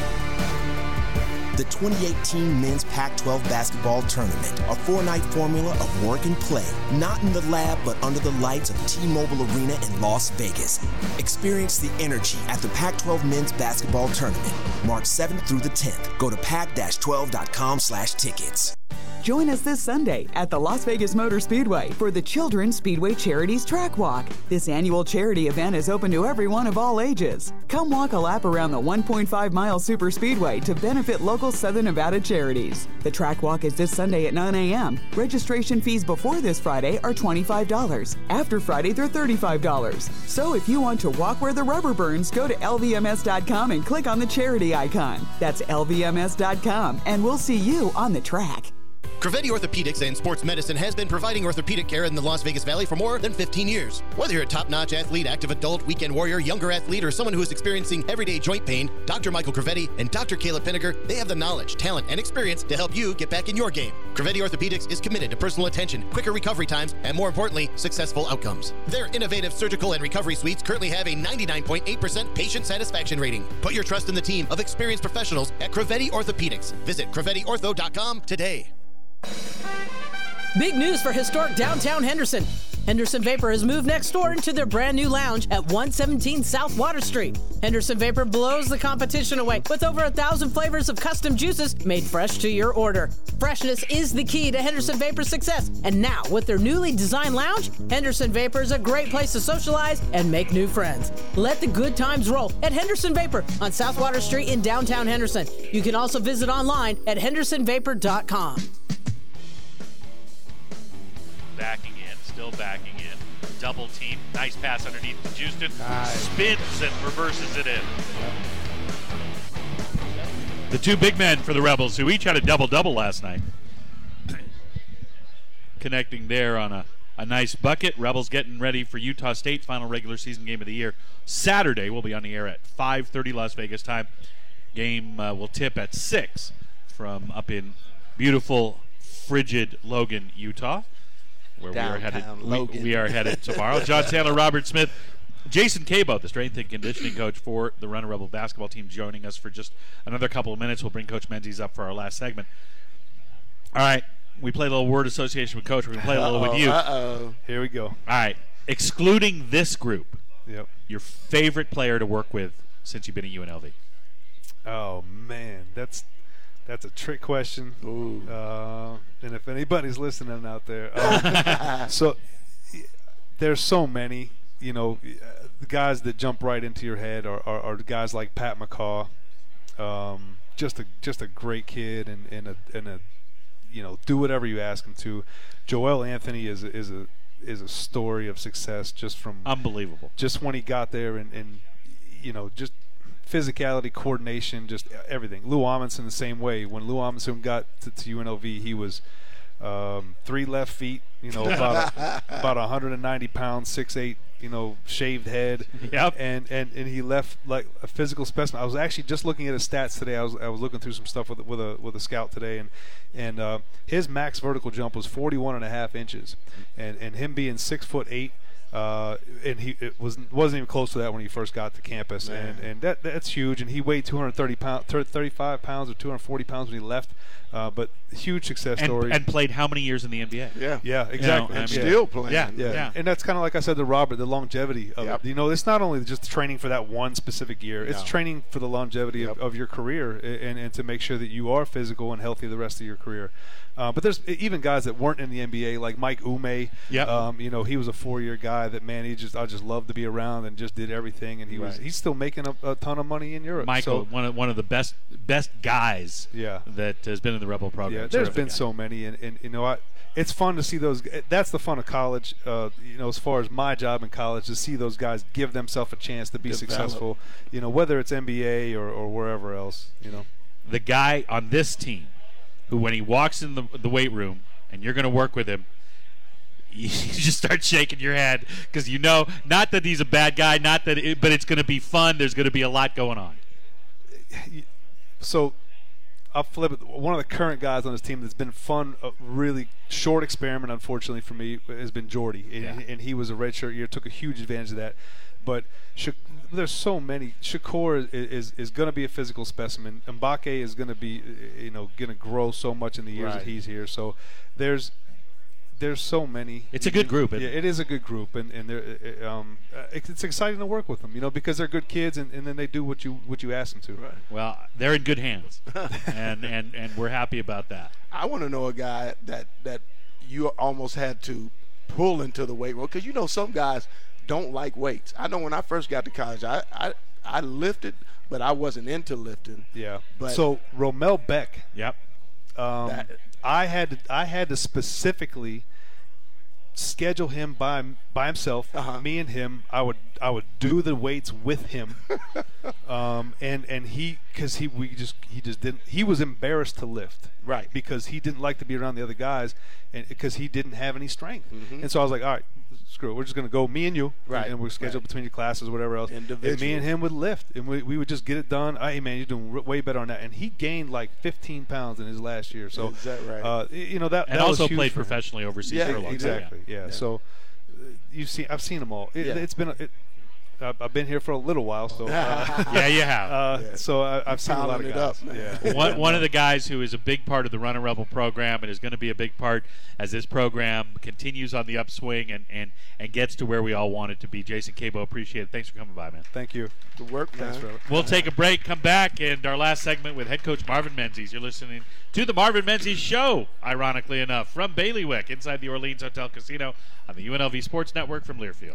The twenty eighteen Men's Pac twelve Basketball Tournament, a four-night formula of work and play, not in the lab but under the lights of T-Mobile Arena in Las Vegas. Experience the energy at the Pac twelve Men's Basketball Tournament, March seventh through the tenth. Go to pac twelve dot com slash tickets. Join us this Sunday at the Las Vegas Motor Speedway for the Children's Speedway Charities Track Walk. This annual charity event is open to everyone of all ages. Come walk a lap around the one point five mile super speedway to benefit local Southern Nevada charities. The track walk is this Sunday at nine a.m. Registration fees before this Friday are twenty-five dollars. After Friday, they're thirty-five dollars. So if you want to walk where the rubber burns, go to L V M S dot com and click on the charity icon. That's L V M S dot com, and we'll see you on the track. Crevetti Orthopedics and Sports Medicine has been providing orthopedic care in the Las Vegas Valley for more than fifteen years. Whether you're a top-notch athlete, active adult, weekend warrior, younger athlete, or someone who is experiencing everyday joint pain, Doctor Michael Crevetti and Doctor Caleb Pinniger, they have the knowledge, talent, and experience to help you get back in your game. Crevetti Orthopedics is committed to personal attention, quicker recovery times, and more importantly, successful outcomes. Their innovative surgical and recovery suites currently have a ninety-nine point eight percent patient satisfaction rating. Put your trust in the team of experienced professionals at Crevetti Orthopedics. Visit crevetti ortho dot com today. Big news for historic downtown Henderson. Henderson Vapor has moved next door into their brand new lounge at one seventeen South Water Street. Henderson Vapor blows the competition away with over a thousand flavors of custom juices made fresh to your order. Freshness is the key to Henderson Vapor's success. And now, with their newly designed lounge, Henderson Vapor is a great place to socialize and make new friends. Let the good times roll at Henderson Vapor on South Water Street in downtown Henderson. You can also visit online at henderson vapor dot com. Backing in, still backing in. Double team. Nice pass underneath to Houston. Nice. Spins and reverses it in. The two big men for the Rebels, who each had a double-double last night. Connecting there on a, a nice bucket. Rebels getting ready for Utah State, final regular season game of the year. Saturday, we'll be on the air at five thirty Las Vegas time. Game uh, will tip at six from up in beautiful, frigid Logan, Utah, where we are headed. We, we are headed tomorrow. John Sandler, Robert Smith, Jason Cabo, the strength and conditioning coach for the Runner Rebel basketball team, joining us for just another couple of minutes. We'll bring Coach Menzies up for our last segment. All right, we play a little word association with Coach. We're going to play a little Uh-oh, with you. Uh-oh. Here we go. All right, excluding this group, Yep. your favorite player to work with since you've been at U N L V? Oh man, that's that's a trick question. Ooh. Uh, and if anybody's listening out there, um, so there's so many. You know, the guys that jump right into your head are, are, are guys like Pat McCaw. Um, just a just a great kid and, and a and a you know do whatever you ask him to. Joel Anthony is a, is a is a story of success just from unbelievable. Just when he got there and, and you know just physicality, coordination, just everything. Lou Amundsen the same way. When Lou Amundsen got to, to U N L V, he was um, three left feet, you know, about a, about one hundred ninety pounds, six eight, you know, shaved head. Yep. And, and and he left like a physical specimen. I was actually just looking at his stats today. I was I was looking through some stuff with with a with a scout today, and and uh, his max vertical jump was forty-one and a half inches, and and him being six foot eight. Uh, and he it was wasn't even close to that when he first got to campus, Man. and and that that's huge. And he weighed two hundred thirty pounds, thirty-five pounds, or two hundred forty pounds when he left. Uh, but huge success and, story. And played how many years in the N B A? Yeah, yeah, exactly. You know, and I mean, still playing. Yeah, yeah, yeah. And that's kind of like I said to Robert, the longevity of Yep. it. You know, it's not only just training for that one specific year; it's No. training for the longevity Yep. of, of your career, and, and to make sure that you are physical and healthy the rest of your career. Uh, but there's even guys that weren't in the N B A, like Mike Ume. Yep. Um, you know, he was a four-year guy that, man, he just I just loved to be around and just did everything, and he was Right. he's still making a, a ton of money in Europe. Michael, So, one of one of the best best guys Yeah. that has been in the Rebel program. yeah, there's Terrific been guy. so many, and, and you know, I, it's fun to see those. That's the fun of college. Uh, you know, as far as my job in college, to see those guys give themselves a chance to be Develop. successful. You know, whether it's N B A or, or wherever else. You know, The guy on this team who, when he walks in the, the weight room and you're going to work with him, you just start shaking your head because you know, not that he's a bad guy, not that, it, but it's going to be fun. There's going to be a lot going on. So I'll flip it. One of the current guys on this team that's been fun, a really short experiment, unfortunately for me, has been Jordy, and, Yeah. and he was a redshirt year, took a huge advantage of that. But Sha- there's so many. Shakur is is, is going to be a physical specimen. Mbake is going to be, you know, going to grow so much in the years Right. that he's here. So there's there's so many. It's a good group, isn't Yeah, it? it is a good group, and and they're, uh, um, uh, it's, it's exciting to work with them, you know, because they're good kids, and, and then they do what you what you ask them to. Right. Well, they're in good hands, and, and, and we're happy about that. I want to know a guy that that you almost had to pull into the weight room, because you know some guys don't like weights. I know when I first got to college, I I, I lifted, but I wasn't into lifting. Yeah. But so Romel Beck. Yep. Um, That- I had to, I had to specifically schedule him by by himself. Uh-huh. Me and him. I would I would do the weights with him. um, and and he because he we just he just didn't. He was embarrassed to lift. Right. Because he didn't like to be around the other guys, and because he didn't have any strength. Mhm. And so I was like, all right, screw it. We're just going to go, me and you. Right. And we're scheduled Right. between your classes, whatever else. And Individual. me and him would lift, and we, we would just get it done. Hey, man, you're doing r- way better on that. And he gained like fifteen pounds in his last year. So, Is that right? uh, y- you know, that And that was also huge played for him. professionally overseas Yeah, for a long time. Exactly. Yeah. Yeah. So uh, you've seen, I've seen them all. It, Yeah. It's been, a- it, I've I've been here for a little while, so uh, Yeah, you have. Uh, Yeah. So I, I've seen a lot of Pounding it guys. up, man. Yeah. one, one of the guys who is a big part of the Run a Rebel program and is going to be a big part as this program continues on the upswing and, and, and gets to where we all want it to be. Jason Cabo, appreciate it. Thanks for coming by, man. Thank you. Good work, man. Thanks, Trevor. We'll take a break, come back, and our last segment with head coach Marvin Menzies. You're listening to the Marvin Menzies Show, ironically enough, from Bailiwick inside the Orleans Hotel Casino on the U N L V Sports Network from Learfield.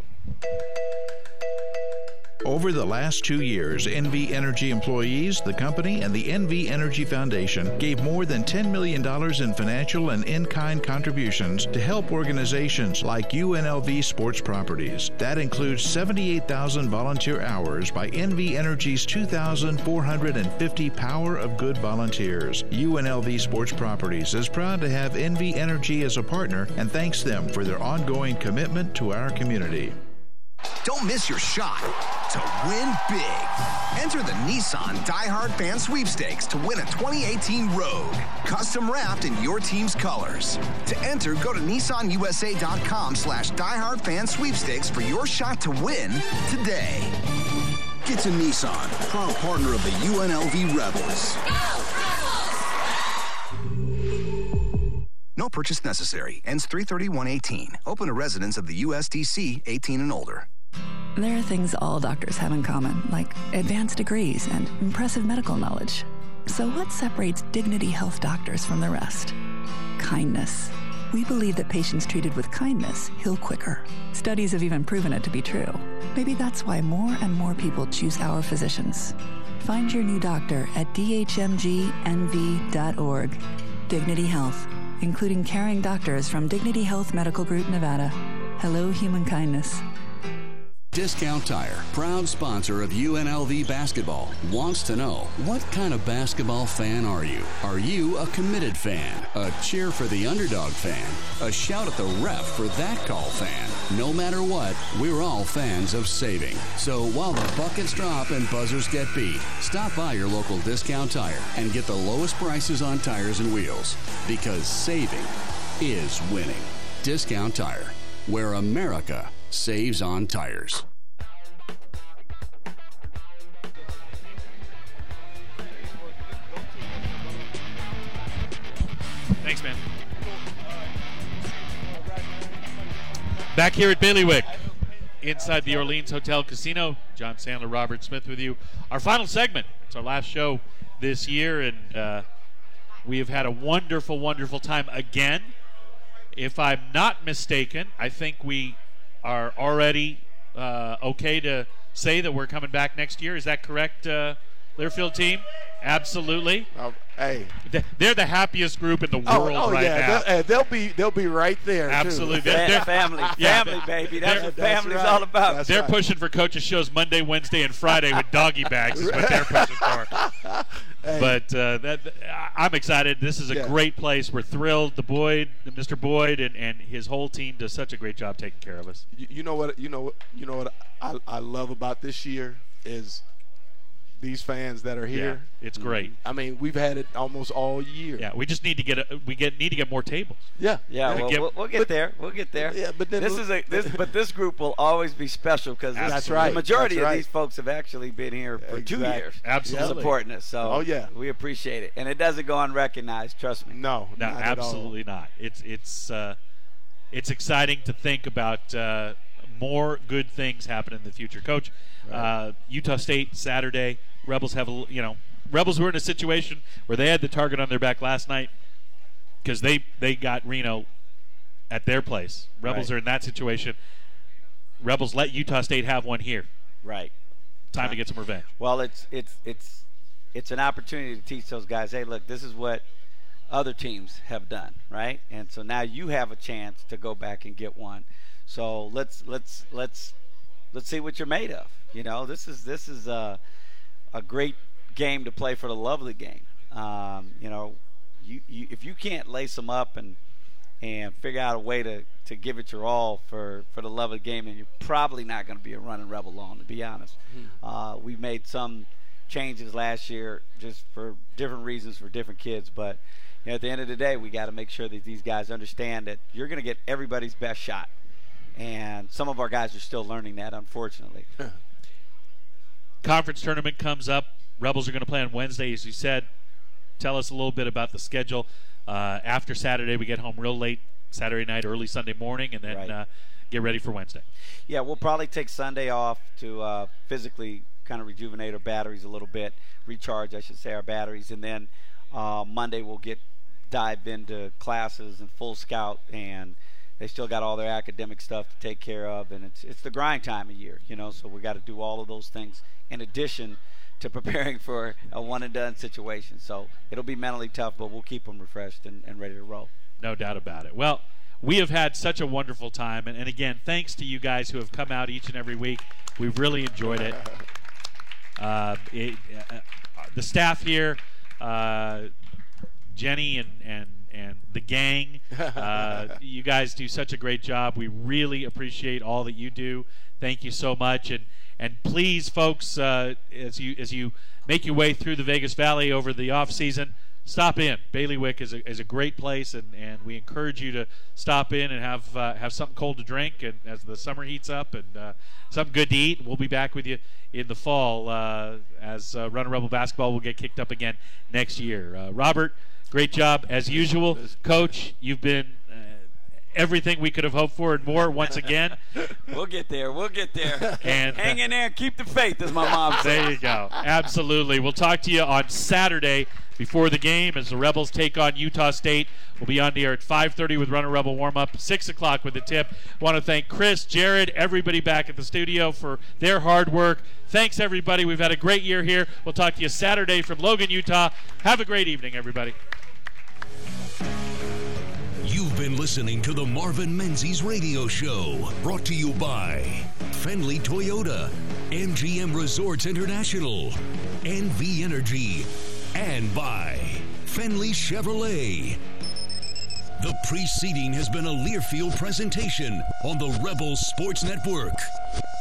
Over the last two years, N V Energy employees, the company, and the N V Energy Foundation gave more than ten million dollars in financial and in-kind contributions to help organizations like U N L V Sports Properties. That includes seventy-eight thousand volunteer hours by N V Energy's two thousand four hundred fifty Power of Good volunteers. U N L V Sports Properties is proud to have N V Energy as a partner and thanks them for their ongoing commitment to our community. Don't miss your shot to win big. Enter the Nissan Die Hard Fan Sweepstakes to win a twenty eighteen Rogue, custom wrapped in your team's colors. To enter, go to nissan u s a dot com slash diehard fan sweepstakes for your shot to win today. Get to Nissan, proud partner of the U N L V Rebels. No purchase necessary. Ends three thirty-one eighteen. Open to residents of the U S D C eighteen and older. There are things all doctors have in common, like advanced degrees and impressive medical knowledge. So what separates Dignity Health doctors from the rest? Kindness. We believe that patients treated with kindness heal quicker. Studies have even proven it to be true. Maybe that's why more and more people choose our physicians. Find your new doctor at d h m g n v dot org. Dignity Health, including caring doctors from Dignity Health Medical Group, Nevada. Hello, human kindness. Discount Tire, proud sponsor of U N L V basketball, wants to know, what kind of basketball fan are you? Are you a committed fan, a cheer for the underdog fan, a shout at the ref for that call fan? No matter what, we're all fans of saving. So while the buckets drop and buzzers get beat, stop by your local Discount Tire and get the lowest prices on tires and wheels, because saving is winning. Discount Tire, where America saves on tires. Thanks, man. Back here at Bailiwick, inside the Orleans Hotel Casino. John Sandler, Robert Smith with you. Our final segment. It's our last show this year, and uh, we have had a wonderful, wonderful time again. If I'm not mistaken, I think we are already uh, okay to say that we're coming back next year. Is that correct, uh, Learfield team? Absolutely. Uh, hey, they're the happiest group in the world oh, oh, right yeah. now. They'll, uh, they'll be they'll be right there. Absolutely. Too. They're, they're, family, yeah, family, baby. That's what that's family's right. all about. That's they're right. pushing for coaches shows Monday, Wednesday, and Friday with doggy bags is what they're pushing for. Hey. But uh, that, I'm excited. This is a Yeah. great place. We're thrilled. The Boyd, Mister Boyd, and, and his whole team does such a great job taking care of us. You, you know what? You know what? You know what I, I love about this year is these fans that are here. Yeah, it's great. I mean, we've had it almost all year. Yeah, we just need to get a, we get need to get more tables. Yeah, Yeah, We well, get- we'll, we'll get but- there. We'll get there. Yeah, but then this look- is a this, but this group will always be special because That's right. the majority That's of right. these folks have actually been here for two Exactly. years, Absolutely. supporting us. So, Oh, yeah. we appreciate it, and it doesn't go unrecognized. Trust me. No, No, not at all. absolutely not. It's it's uh, it's exciting to think about uh, more good things happen in the future. Coach, uh, Utah State Saturday. Rebels have a you know Rebels were in a situation where they had the target on their back last night because they they got Reno at their place. Rebels Right. are in that situation. Rebels let Utah State have one here. Right. Time to get some revenge. Well, it's it's it's it's an opportunity to teach those guys, hey, look, this is what other teams have done, right? And so now you have a chance to go back and get one. So let's let's let's let's see what you're made of. You know, this is this is a a great game to play for the love of the game. Um, you know, you, you if you can't lace them up and and figure out a way to, to give it your all for, for the love of the game, then you're probably not going to be a running Rebel long, to be honest. Hmm. Uh, we made some changes last year just for different reasons for different kids, but you know, at the end of the day, we got to make sure that these guys understand that you're going to get everybody's best shot. And some of our guys are still learning that, unfortunately. Conference tournament comes up. Rebels are going to play on Wednesday, as you said. Tell us a little bit about the schedule. Uh, after Saturday, we get home real late Saturday night, early Sunday morning, and then Right. uh, get ready for Wednesday. Yeah, we'll probably take Sunday off to uh, physically kind of rejuvenate our batteries a little bit, recharge, I should say, our batteries, and then uh, Monday we'll get dive into classes and full scout, and they still got all their academic stuff to take care of, and it's it's the grind time of year, you know, so we got to do all of those things in addition to preparing for a one-and-done situation. So it'll be mentally tough, but we'll keep them refreshed and, and ready to roll. No doubt about it. Well, we have had such a wonderful time, and, and again, thanks to you guys who have come out each and every week. We've really enjoyed it. Uh, it uh, the staff here, uh, Jenny and, and, and the gang, uh, you guys do such a great job. We really appreciate all that you do. Thank you so much. And and please, folks, uh, as you as you make your way through the Vegas Valley over the off season, stop in. Bailiwick is a is a great place, and, and we encourage you to stop in and have uh, have something cold to drink, and as the summer heats up, and uh, something good to eat. We'll be back with you in the fall uh, as uh, Runnin' Rebel basketball will get kicked up again next year. Uh, Robert, great job as usual, Coach. You've been everything we could have hoped for and more once again. We'll get there. We'll get there. And hang in there and keep the faith, as my mom said. There you go. Absolutely. We'll talk to you on Saturday before the game as the Rebels take on Utah State. We'll be on the air at five thirty with Runnin' Rebel warm-up, six o'clock with the tip. I want to thank Chris, Jared, everybody back at the studio for their hard work. Thanks, everybody. We've had a great year here. We'll talk to you Saturday from Logan, Utah. Have a great evening, everybody. You've been listening to the Marvin Menzies Radio Show, brought to you by Fenley Toyota, M G M Resorts International, N V Energy, and by Fenley Chevrolet. The preceding has been a Learfield presentation on the Rebel Sports Network.